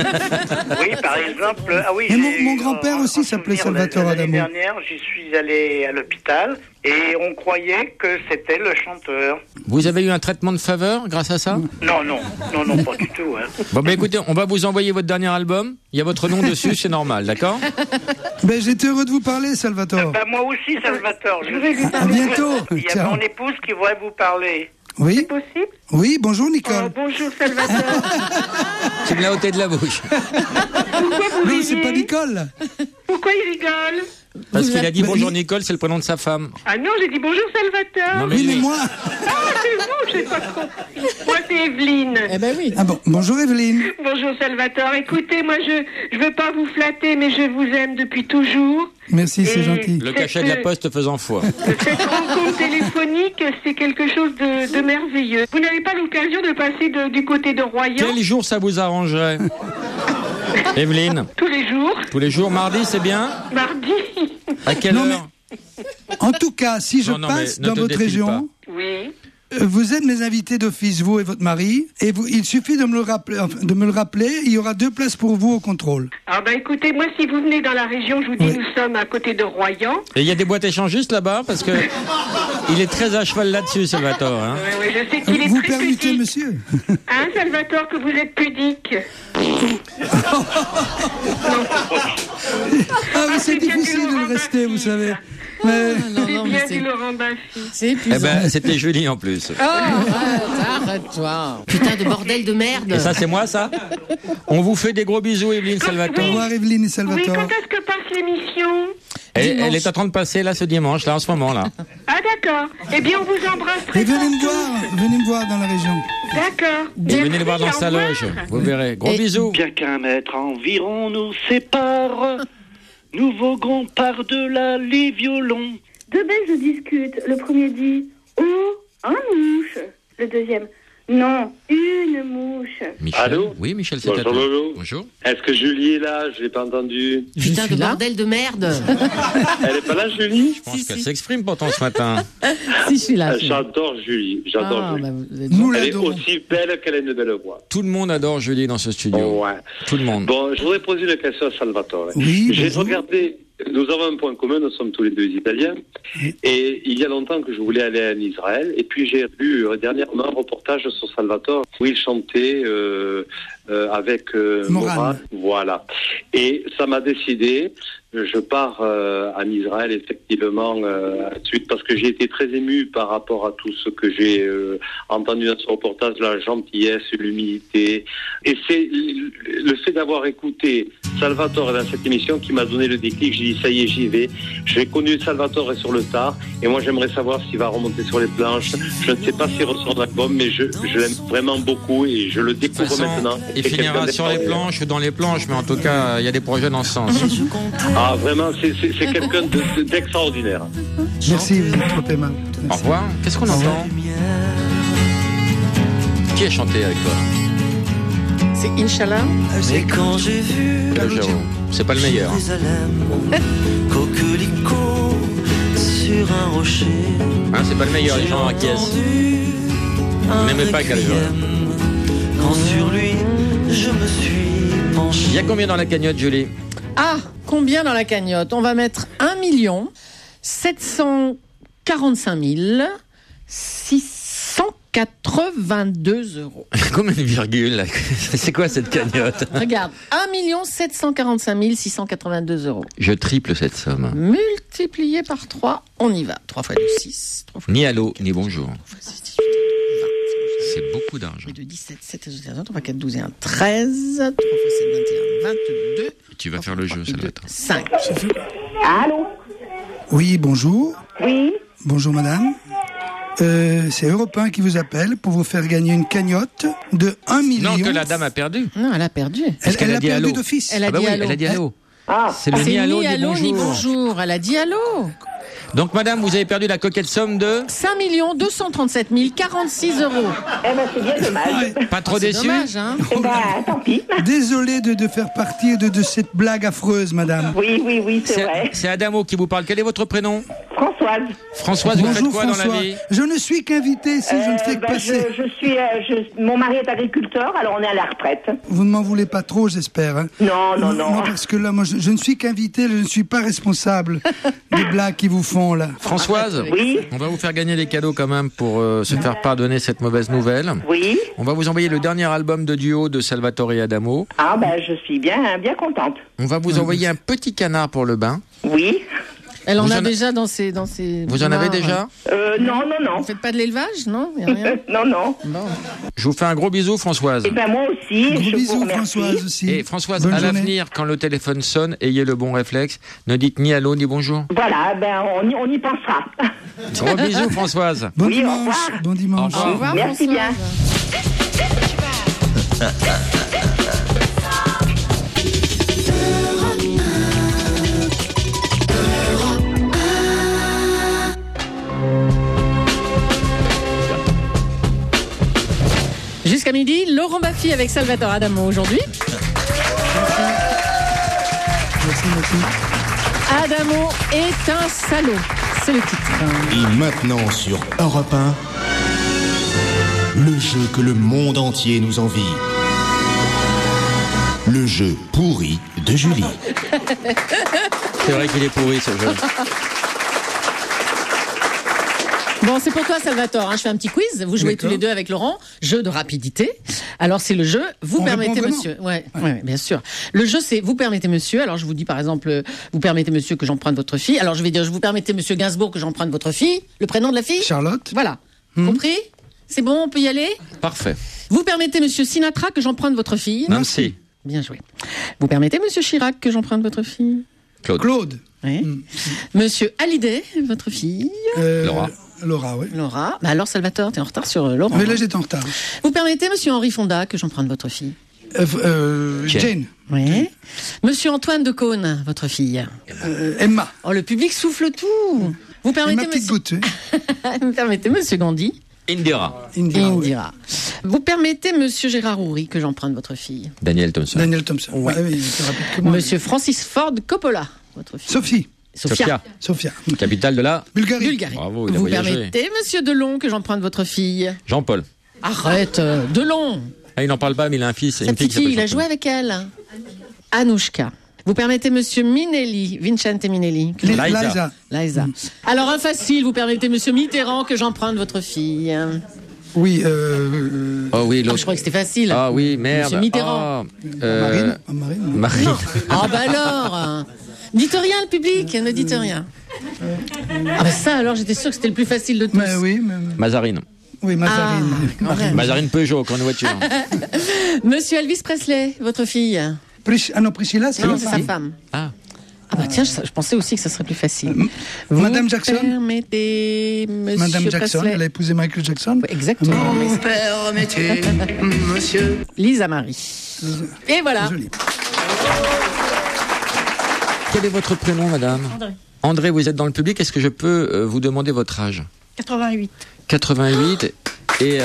Oui, par exemple. Ah oui. Et mon grand-père aussi s'appelait Salvatore Adamo. L'année dernière, j'y suis allé aller à l'hôpital et on croyait que c'était le chanteur. Vous avez eu un traitement de faveur grâce à ça? Non, pas du tout. Hein. Bon, ben écoutez, on va vous envoyer votre dernier album. Il y a votre nom dessus, c'est normal, d'accord? Ben, j'étais heureux de vous parler, Salvatore. Moi aussi, Salvatore. À bientôt. Il y a Ciao. mon épouse qui voudrait vous parler. Oui. C'est possible? Oui, bonjour Nicole. Bonjour Salvatore. Tu me l'as ôté de la bouche. Pourquoi vous Non, riez? c'est pas Nicole. Pourquoi il rigole? Parce qu'il a dit bonjour Nicole, c'est le prénom de sa femme. Ah non, j'ai dit bonjour Salvatore. Non, mais Oui, mais lui- moi. Ah, c'est vous, j'ai pas compris. Moi, c'est Evelyne. Eh ben oui. Ah bon, bonjour Evelyne. Bonjour Salvatore. Écoutez, moi, je veux pas vous flatter, mais je vous aime depuis toujours. Merci, c'est Et- gentil. Le cachet de la poste faisant foi. Cette rencontre téléphonique, c'est quelque chose de merveilleux. Vous n'avez pas l'occasion de passer du côté de Royan Quel jour ça vous arrangerait? Evelyne, tous les jours? tous les jours, mardi, c'est bien? Mardi? À quelle Non, heure? En tout cas, si je Non, non, mais passe ne dans te votre défile région, Oui. vous êtes mes invités d'office, vous et votre mari, et il suffit de me le rappeler, il y aura 2 places pour vous au contrôle. Ah ben écoutez, moi, si vous venez dans la région, je vous dis, Oui. nous sommes à côté de Royan. Et il y a des boîtes échangistes là-bas? Parce que il est très à cheval là-dessus, Salvatore. Hein. Oui, je sais qu'il est Vous très permettez, pudique. monsieur? Hein, Salvatore, que vous êtes pudique. Ah, mais c'est c'est bien difficile du de le Laurent rester, vous Baffy, savez. ça. Mais... Non, C'est non, mais bien c'est- du Laurent Baffy. c'est Eh épuisant. ben, c'était Julie en plus. Oh, arrête-toi. Putain de bordel de merde. Et ça, c'est moi, ça? On vous fait des gros bisous, Evelyne Au Salvatore. revoir Evelyne et Oui, Salvatore. quand est-ce que passe l'émission? Elle est en train de passer là ce dimanche, là, en ce moment, là. Ah d'accord. Eh bien, on vous embrasse Et très venez me fort. voir, venez me voir dans la région. D'accord. Et venez le voir dans Merci, sa au revoir. loge. Vous verrez. Gros bisous. Bien qu'un mètre environ nous sépare, nous voguons par-delà les violons. 2 Belges discutent. Le premier dit « Oh, un mouche !» Le deuxième « Non, une mouche !» Michel. Allô? Oui, Michel, c'est à Bonjour, toi. Lolo. Bonjour. Est-ce que Julie est là? Je l'ai pas entendu. Putain de là. bordel de merde. Elle est pas là, Julie? Je pense qu'elle s'exprime pourtant ce matin. Si, je suis là. je suis là. J'adore Julie. J'adore Ah, Julie. bah, vous êtes Nous Elle est l'adorons. aussi belle qu'elle a une belle voix. Tout le monde adore Julie dans ce studio. Ouais. Tout le monde. Bon, je voudrais poser une question à Salvatore. Oui, J'ai bonjour. regardé, nous avons un point commun, nous sommes tous les deux italiens. Et il y a longtemps que je voulais aller en Israël. Et puis j'ai vu dernièrement un reportage sur Salvatore où il chantait avec Morane. Voilà. Et ça m'a décidé. Je pars en Israël effectivement suite parce que j'ai été très ému par rapport à tout ce que j'ai entendu dans ce reportage, la gentillesse, l'humilité. Et c'est le fait d'avoir écouté Salvatore dans cette émission qui m'a donné le déclic. J'ai dit ça y est, j'y vais. J'ai connu Salvatore sur le tard et moi j'aimerais savoir s'il va remonter sur les planches. Je ne sais pas s'il ressort d'album, mais je l'aime vraiment beaucoup et je le De toute découvre façon, maintenant. il C'est finira quelqu'un sur les planches ou dans les planches, mais en tout cas, il y a des projets dans ce sens. Ah vraiment, c'est quelqu'un d'extraordinaire. Merci, vous êtes trop aimable. Au revoir. Qu'est-ce qu'on entend? Qui a chanté avec toi? C'est Inch'Allah. Mais quand j'ai vu Le Jao. C'est pas le meilleur. hein. Jérusalem, coquelicot sur un rocher, Hein, c'est pas le meilleur, les gens acquiescent. Vous n'aimez pas Calvin. quand sur lui je me suis penché. Il y a combien dans la cagnotte, Julie? Ah, combien dans la cagnotte? On va mettre 1 745 682 euros. Combien de virgules là? C'est quoi cette cagnotte? Regarde, 1 745 682 euros. Je triple cette somme. Multiplié par 3, on y va. 3 fois 2, 6. 3 fois Ni allô, ni bonjour. 3 fois 6, 18, 20. C'est beaucoup d'argent. 2, 17, 7, 3 fois 4, 12 et 1, 13. 3 fois 7, 21, 22. Tu vas faire le jeu, Salvatore. 5. Allô? Oui, bonjour. Oui? Bonjour madame. C'est Europe 1 qui vous appelle pour vous faire gagner une cagnotte de 1 million. Non, que la dame a perdu. Non, elle a perdu. Parce qu'elle Elle a a dit perdu allô. d'office. Elle a Ah bah dit oui, allô. elle a dit allô. C'est le C'est ni allô, ni allô ni bonjour. bonjour. Elle a dit allô. Donc, madame, vous avez perdu la coquette somme de 5 237 046 euros. Eh ben, c'est bien dommage. Pas trop C'est déçu? dommage, hein. Eh ben, tant pis. Désolé de faire partie de cette blague affreuse, madame. Oui, c'est vrai. C'est Adamo qui vous parle. Quel est votre prénom? Françoise. Françoise. Françoise, vous faites Bonjour quoi dans François. la vie? Je ne suis qu'invité ici, je ne fais que passer. Mon mari est agriculteur, alors on est à la retraite. Vous ne m'en voulez pas trop, j'espère. Hein. Non. Parce que là, moi, je ne suis qu'invité, je ne suis pas responsable des blagues qu'ils vous font là. Françoise, oui. On va vous faire gagner des cadeaux quand même pour se faire pardonner cette mauvaise nouvelle. Oui. On va vous envoyer le dernier album de duo de Salvatore et Adamo. Ah je suis bien contente. On va vous envoyer un petit canard pour le bain. Oui. Elle en Vous a en a- déjà dans ses Vous en avez déjà? Non. Vous faites pas de l'élevage, non? Y a rien. Non. Bon. Je vous fais un gros bisou, Françoise. Et ben moi aussi. Gros je vous bisous remercie. Françoise aussi. Et Françoise, Bonne à journée. l'avenir, quand le téléphone sonne, ayez le bon réflexe. Ne dites ni allô ni bonjour. Voilà, on y pensera. Gros bisous, Françoise. Bon Oui, au dimanche. revoir. Bon dimanche. Au revoir. Merci bien. Jusqu'à midi, Laurent Baffy avec Salvatore Adamo aujourd'hui. Adamo est un salaud. C'est le titre. Et maintenant sur Europe 1, le jeu que le monde entier nous envie. Le jeu pourri de Julie. C'est vrai qu'il est pourri ce jeu. Bon, c'est pour toi, Salvatore. Je fais un petit quiz. Vous jouez tous les deux avec Laurent. Jeu de rapidité. Alors, c'est le jeu. Vous permettez, monsieur. Ouais, bien sûr. Le jeu, c'est vous permettez, monsieur. Alors, je vous dis, par exemple, vous permettez, monsieur, que j'emprunte votre fille. Alors, je vais dire, je vous permettez, monsieur Gainsbourg, que j'emprunte votre fille. Le prénom de la fille? Charlotte. Voilà. Compris? C'est bon, on peut y aller? Parfait. Vous permettez, monsieur Sinatra, que j'emprunte votre fille? Nancy. Bien joué. Vous permettez, monsieur Chirac, que j'emprunte votre fille? Claude. Oui. Monsieur Hallyday, votre fille? Laura, oui. Laura. Bah alors, Salvatore, t'es en retard sur Laurent. Mais là, j'étais en retard. Vous permettez, monsieur Henri Fonda, que j'emprunte votre fille? Jane. Oui. Monsieur Antoine de Caunes, votre fille? Emma. Oh, le public souffle tout. Vous permettez, ma petite goutte. Vous permettez, monsieur Gandhi? Indira. Indira. Vous permettez, monsieur Gérard Houry, que j'emprunte votre fille? Daniel Thompson. Daniel Thompson. Ouais. Ah oui, il est plus rapide que moi. Monsieur Francis Ford Coppola, votre fille? Sophie. Sophia. Capitale de la Bulgarie. Bravo, il a Vous voyagé. permettez, monsieur Delon, que j'emprunte votre fille? Jean-Paul. Arrête, Delon. Ah, il n'en parle pas, mais il a un fils. Sa petite fille, il a joué avec elle. Anouchka. Vous permettez, monsieur Minelli, Vincente Minelli. Liza. Alors, un facile, vous permettez, monsieur Mitterrand, que j'emprunte votre fille? Oui, Oh oui, je croyais que c'était facile. Ah oui, merde. Monsieur Mitterrand. Marine. Ah bah alors dites rien, le public, ne dites rien. Ah bah ça, alors, j'étais sûre que c'était le plus facile de tous. Mais oui, Mazarine. Oui, Mazarine. Mazarine Peugeot, encore une voiture. Monsieur Elvis Presley, votre fille? Ah non, Priscilla, c'est Non, c'est sa femme. Ah. Ah bah tiens, je pensais aussi que ça serait plus facile. Madame Jackson. Permettez, monsieur Madame Jackson, Presley. elle a épousé Michael Jackson. Exactement. Vous permettez, monsieur. Lisa Marie. Et voilà. Quel est votre prénom, madame? André, vous êtes dans le public. Est-ce que je peux vous demander votre âge? 88. 88. Et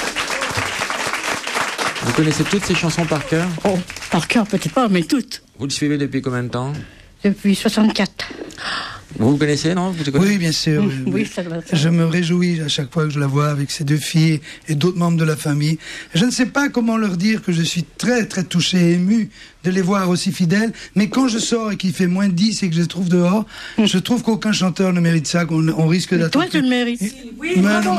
vous connaissez toutes ces chansons par cœur? Oh, par cœur peut-être pas, mais toutes. Vous le suivez depuis combien de temps? Depuis 64. Vous connaissez, non? Vous Oui, bien sûr. Oui, ça doit être. Je me réjouis à chaque fois que je la vois avec ses deux filles et d'autres membres de la famille. Je ne sais pas comment leur dire que je suis très, très touché et ému de les voir aussi fidèles. Mais quand je sors et qu'il fait moins de 10 et que je les trouve dehors, je trouve qu'aucun chanteur ne mérite ça, qu'on risque d'attendre. Toi, tu le mérites. Oui, bravo.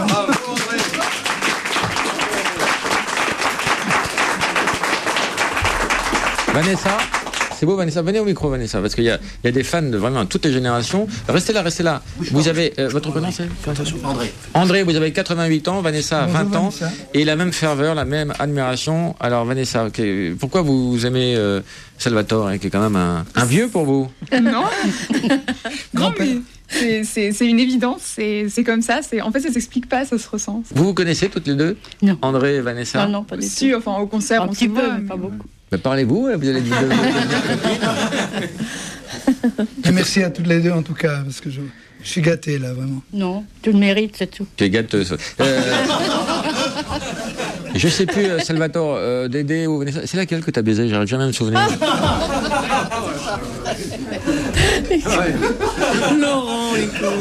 Vanessa, c'est beau, Vanessa. Venez au micro, Vanessa, parce qu'il y a des fans de vraiment toutes les générations. Restez là, restez là. Vous avez votre prénom, c'est André. André, vous avez 88 ans, Vanessa a 20 Bonjour, ans, Vanessa. et la même ferveur, la même admiration. Alors, Vanessa, pourquoi vous aimez Salvatore, qui est quand même un vieux pour vous? Non. Non, mais c'est une évidence. C'est comme ça. En fait, ça s'explique pas, ça se ressent. Vous vous connaissez toutes les deux? Non. André et Vanessa? Non, pas du tout. Enfin, au concert, Un on petit se peu, voit, mais pas beaucoup. Mais parlez-vous, vous allez dire. Et merci à toutes les deux en tout cas, parce que je suis gâté là, vraiment. Non, tu le mérites, c'est tout. Tu es gâteuse. Je sais plus, Salvatore, Dédé ou Vanessa. C'est laquelle que t'as baisé? J'arrive jamais à me souvenir. Laurent, écoute.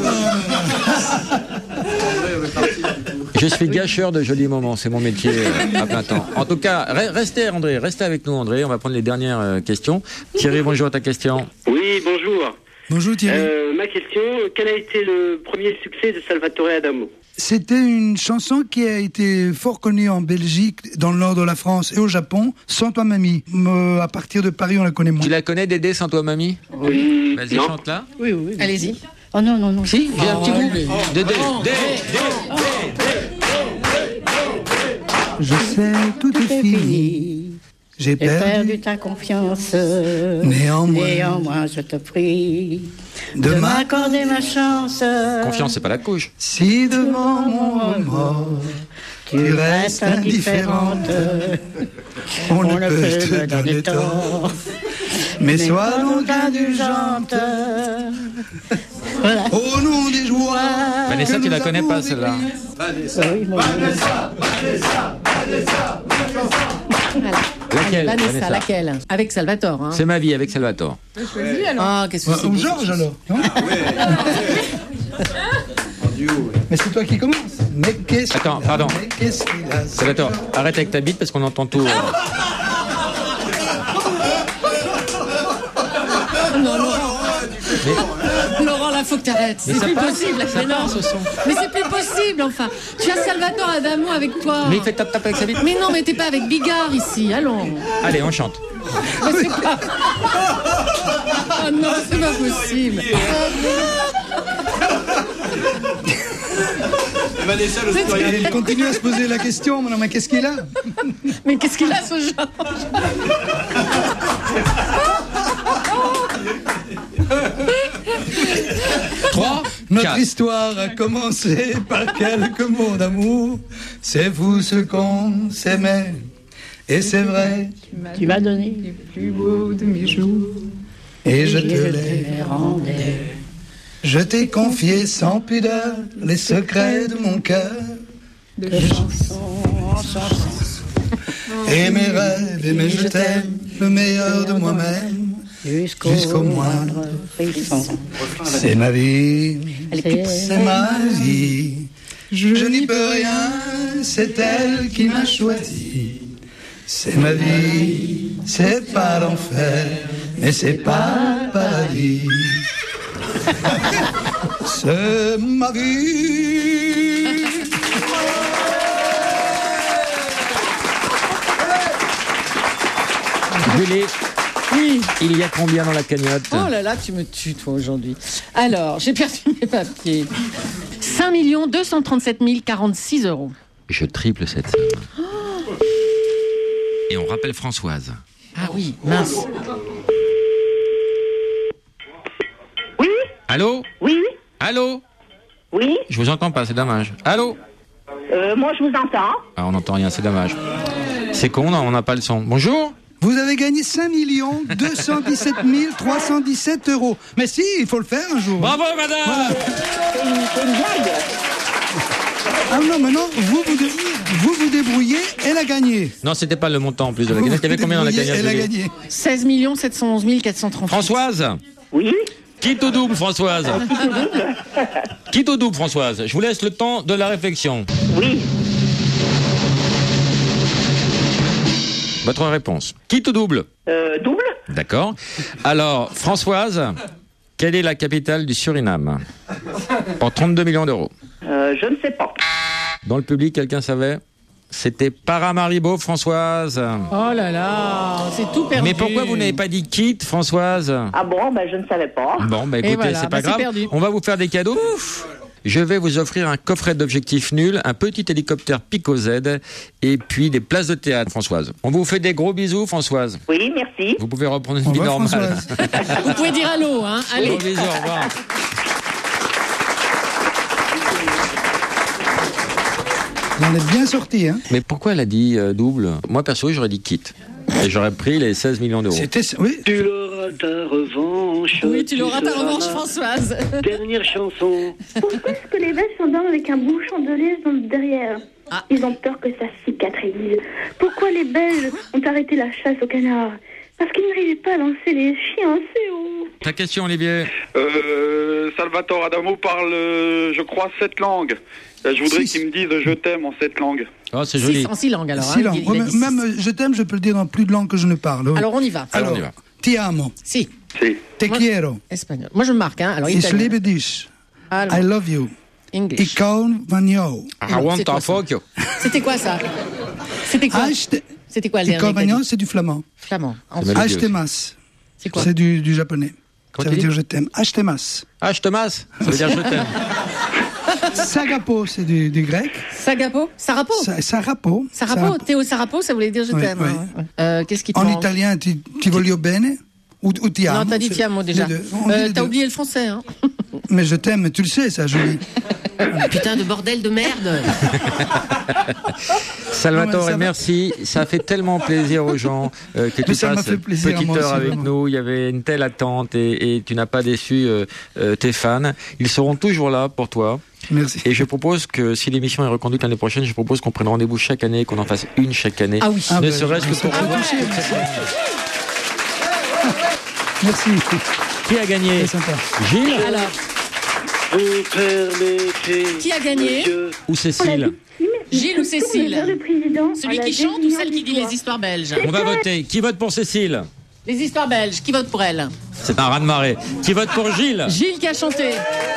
Je suis gâcheur de jolis moments, c'est mon métier à plein temps. En tout cas, restez André, restez avec nous André, on va prendre les dernières questions. Thierry, bonjour à ta question. Oui, bonjour. Bonjour Thierry. Ma question, quel a été le premier succès de Salvatore Adamo? C'était une chanson qui a été fort connue en Belgique, dans le nord de la France et au Japon, Sans toi mamie. À partir de Paris, on la connaît moins. Tu la connais Dédé, Sans toi mamie? Oui. Vas-y, Non. chante-la. Oui, oui. Allez-y. Oh non, non, non. Si, j'ai un petit bout. Dédé. Je sais, tout est fini. J'ai perdu ta confiance. Néanmoins, je te prie de m'accorder ma chance. Confiance, c'est pas la couche. Si devant mon remords, tu restes indifférente, on ne peut te donner tort. Mais sois donc indulgente. Voilà. Au nom des joies. Vanessa, tu la connais pas celle-là? Laquelle? Vanessa, laquelle? Avec Salvatore. Hein. C'est ma vie avec Salvatore. Choisis alors. Ah, qu'est-ce que c'est Ou beau. Georges alors, non? Mais c'est toi qui commence. Mais qu'est-ce Attends, qu'il a, pardon. mais qu'est-ce qu'il a, Salvatore, arrête avec ta bite parce qu'on entend tout. Non, Laurent. Laurent, là, faut que t'arrêtes. Mais C'est ça plus passe, possible. ça Mais non. passe, au son. Mais c'est plus possible, enfin. Tu as Salvatore Adamo avec toi. Mais il fait tap-tap avec sa bite. Mais non, mais t'es pas avec Bigard ici. Allons. Allez, on chante. Mais c'est pas... Oh non, c'est pas possible. Il continue à se poser la question, non, mais qu'est-ce qu'il a? Mais qu'est-ce qu'il a, ce genre? Notre histoire a commencé par quelques mots d'amour. C'est vous ce qu'on s'aimait. Et c'est vrai. Tu m'as donné le plus beau de mes jours. Et je te les rendais. Je t'ai confié sans pudeur les secrets de mon cœur. de chanson en chanson. Et mes rêves, et mes je t'aime, le meilleur de moi-même, jusqu'au moindre frisson. C'est ma vie, c'est ma vie. Je n'y peux rien, c'est elle qui m'a choisi. C'est ma vie, c'est pas l'enfer, mais c'est pas le paradis. C'est ma vie. Julie, oui. Il y a combien dans la cagnotte? Oh là là, tu me tues toi aujourd'hui. Alors, j'ai perdu mes papiers. 5 237 046 €. Je triple cette somme. Oh. Et on rappelle Françoise. Ah oui, mince. Oui. Allô? Oui. Allô? Oui. Je vous entends pas, c'est dommage. Allô? Moi, je vous entends. Ah, on n'entend rien, c'est dommage. C'est con, non, on n'a pas le son. Bonjour? Vous avez gagné 5 217 317 €. Mais si, il faut le faire un jour. Bravo, madame. Voilà. C'est une blague. Ah non, maintenant, vous vous débrouillez, elle a gagné. Non, c'était pas le montant en plus de la cagnotte. Il y avait combien dans la cagnotte? Elle a gagné. 16 711 430. Françoise? Oui. Quitte au double, Françoise. Quitte au double, Françoise. Je vous laisse le temps de la réflexion. Oui. Votre réponse. Quitte au double? Double. D'accord. Alors, Françoise, quelle est la capitale du Suriname? Pour 32 millions d'euros. Je ne sais pas. Dans le public, quelqu'un savait? C'était Paramaribo, Françoise. Oh là là, c'est tout perdu. Mais pourquoi vous n'avez pas dit quitte, Françoise? Ah bon, ben je ne savais pas. Bon, bah écoutez, voilà, c'est pas grave. perdu. On va vous faire des cadeaux. Je vais vous offrir un coffret d'objectifs nuls, un petit hélicoptère Pico Z et puis des places de théâtre, Françoise. On vous fait des gros bisous, Françoise. Oui, merci. Vous pouvez reprendre une vie normale. Vous pouvez dire allô, hein. Allez. Gros bisous, au revoir. Vous en êtes bien sorti, hein. Mais pourquoi elle a dit double? Moi, perso, j'aurais dit quitte. Et j'aurais pris les 16 millions d'euros. Oui. Tu l'auras ta revanche. Oui, tu l'auras ta seras revanche, ma Françoise. Dernière chanson. Pourquoi est-ce que les vaches s'endorment avec un bouchon de lait dans le derrière? Ils ont peur que ça cicatrise. Pourquoi les Belges ont arrêté la chasse aux canards? Parce qu'ils n'arrivaient pas à lancer les chiens assez haut. Ta question, Olivier. Salvatore Adamo parle, je crois, 7 langues. Je voudrais qu'il me dise je t'aime en 7 langues. Oh, c'est joli. En 6 langues, alors. 6 langues. il a dit Même je t'aime, je peux le dire dans plus de langues que je ne parle. Oui. Alors, on y va. Alors, ti amo. Si. Te quiero. Espagnol. Moi, je marque. Alors, Ich italien. liebe dich. Allemand. I love you. English. Ich kann van jou. I want to fuck you. C'était quoi ça? C'était quoi? C'était quoi le Ich kann van dernier? jou, c'est du flamand. Flamand. Ashtemas. C'est quoi? C'est du japonais. Comment Ça tu veut dis dire je t'aime. Ashtemas. Ashtemas, ça veut dire je t'aime. Sagapo, c'est du grec. Sagapo? Sarapo? Sarapo. Sarapo? Théo Sarapo, ça voulait dire je Oui, t'aime. oui. Hein. Qu'est-ce qui te En manque? italien, ti voglio bene ou ti amo. Non, t'as dit ti amo déjà. T'as oublié le français, hein? Mais je t'aime, tu le sais, ça, Julie. Putain de bordel de merde. Salvatore, Ouais, ça va. merci. Ça fait tellement plaisir aux gens que tu ça m'a passes fait plaisir à petite moi heure aussi, avec vraiment. nous. Il y avait une telle attente et tu n'as pas déçu tes fans. Ils seront toujours là pour toi. Merci. Et je propose que si l'émission est reconduite l'année prochaine, je propose qu'on prenne rendez-vous chaque année, qu'on en fasse une chaque année. Ah oui. Ne ben, serait-ce que pour revoir touché, toute cette Merci. Qui a gagné? C'est sympa. Gilles Alors, Vous permettez, qui a gagné? monsieur, ou Cécile? Gilles ou Cécile? Le président, Celui qui chante ou celle qui dit les histoires belges? On va voter. Qui vote pour Cécile? Les histoires belges, qui vote pour elle? C'est un raz-de-marée. Qui vote pour Gilles? Gilles qui a chanté.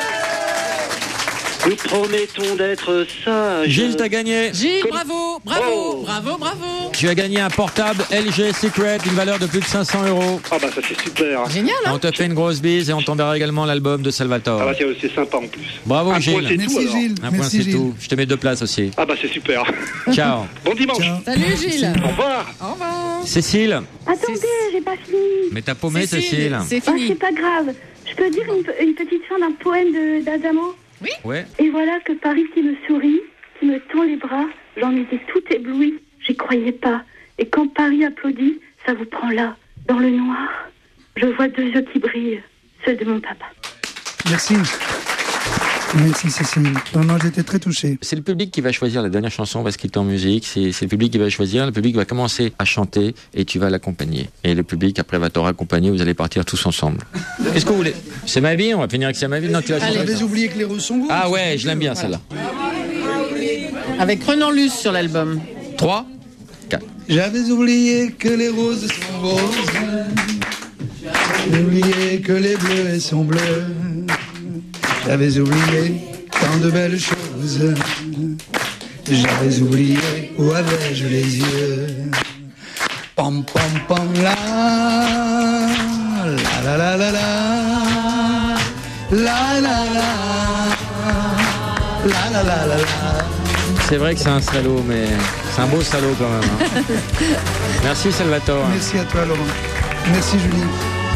nous promettons d'être sages. Gilles, t'as gagné. Gilles, bravo, bravo, bravo, bravo. Tu as gagné un portable LG Secret d'une valeur de plus de 500 €. Ah bah ça c'est super. Génial, hein? On te fait une grosse bise et on t'enverra également l'album de Salvatore. Ah bah c'est sympa en plus. Bravo Un point, Gilles. c'est Merci tout, alors. Gilles. Un point, Merci c'est Gilles. tout. Je te mets 2 places aussi. Ah bah c'est super. Ciao. Bon dimanche. Ciao. Salut Gilles. Au revoir. Au revoir. Cécile. Attendez, j'ai pas fini. Mais t'as paumé Cécile. C'est Oh, fini. c'est pas grave. Je peux dire une petite fin d'un poème d'Adamo? Ouais. Et voilà que Paris qui me sourit, qui me tend les bras, j'en étais tout ébloui, j'y croyais pas. Et quand Paris applaudit, ça vous prend là, dans le noir. Je vois 2 yeux qui brillent, ceux de mon papa. Merci. Merci Cécile. Vraiment, j'étais très touché. C'est le public qui va choisir la dernière chanson, on va se quitter en musique. C'est le public qui va choisir. Le public va commencer à chanter et tu vas l'accompagner. Et le public après va te raccompagner. Vous allez partir tous ensemble. Qu'est-ce que vous voulez? C'est ma vie. On va finir avec C'est ma vie. Non, tu vas chanter. J'avais oublié que les roses sont roses. Ah ouais, je l'aime bien celle-là. Avec Renan Luce sur l'album. 3, 4. J'avais oublié que les roses sont roses. J'avais oublié que les bleus sont bleus. J'avais oublié tant de belles choses. J'avais oublié où avais-je les yeux. Pam pam pam la la la la la la la la la la la la. C'est vrai que c'est un salaud, mais c'est un beau salaud quand même. Hein. Merci Salvatore. Merci à toi Laurent. Merci Julie.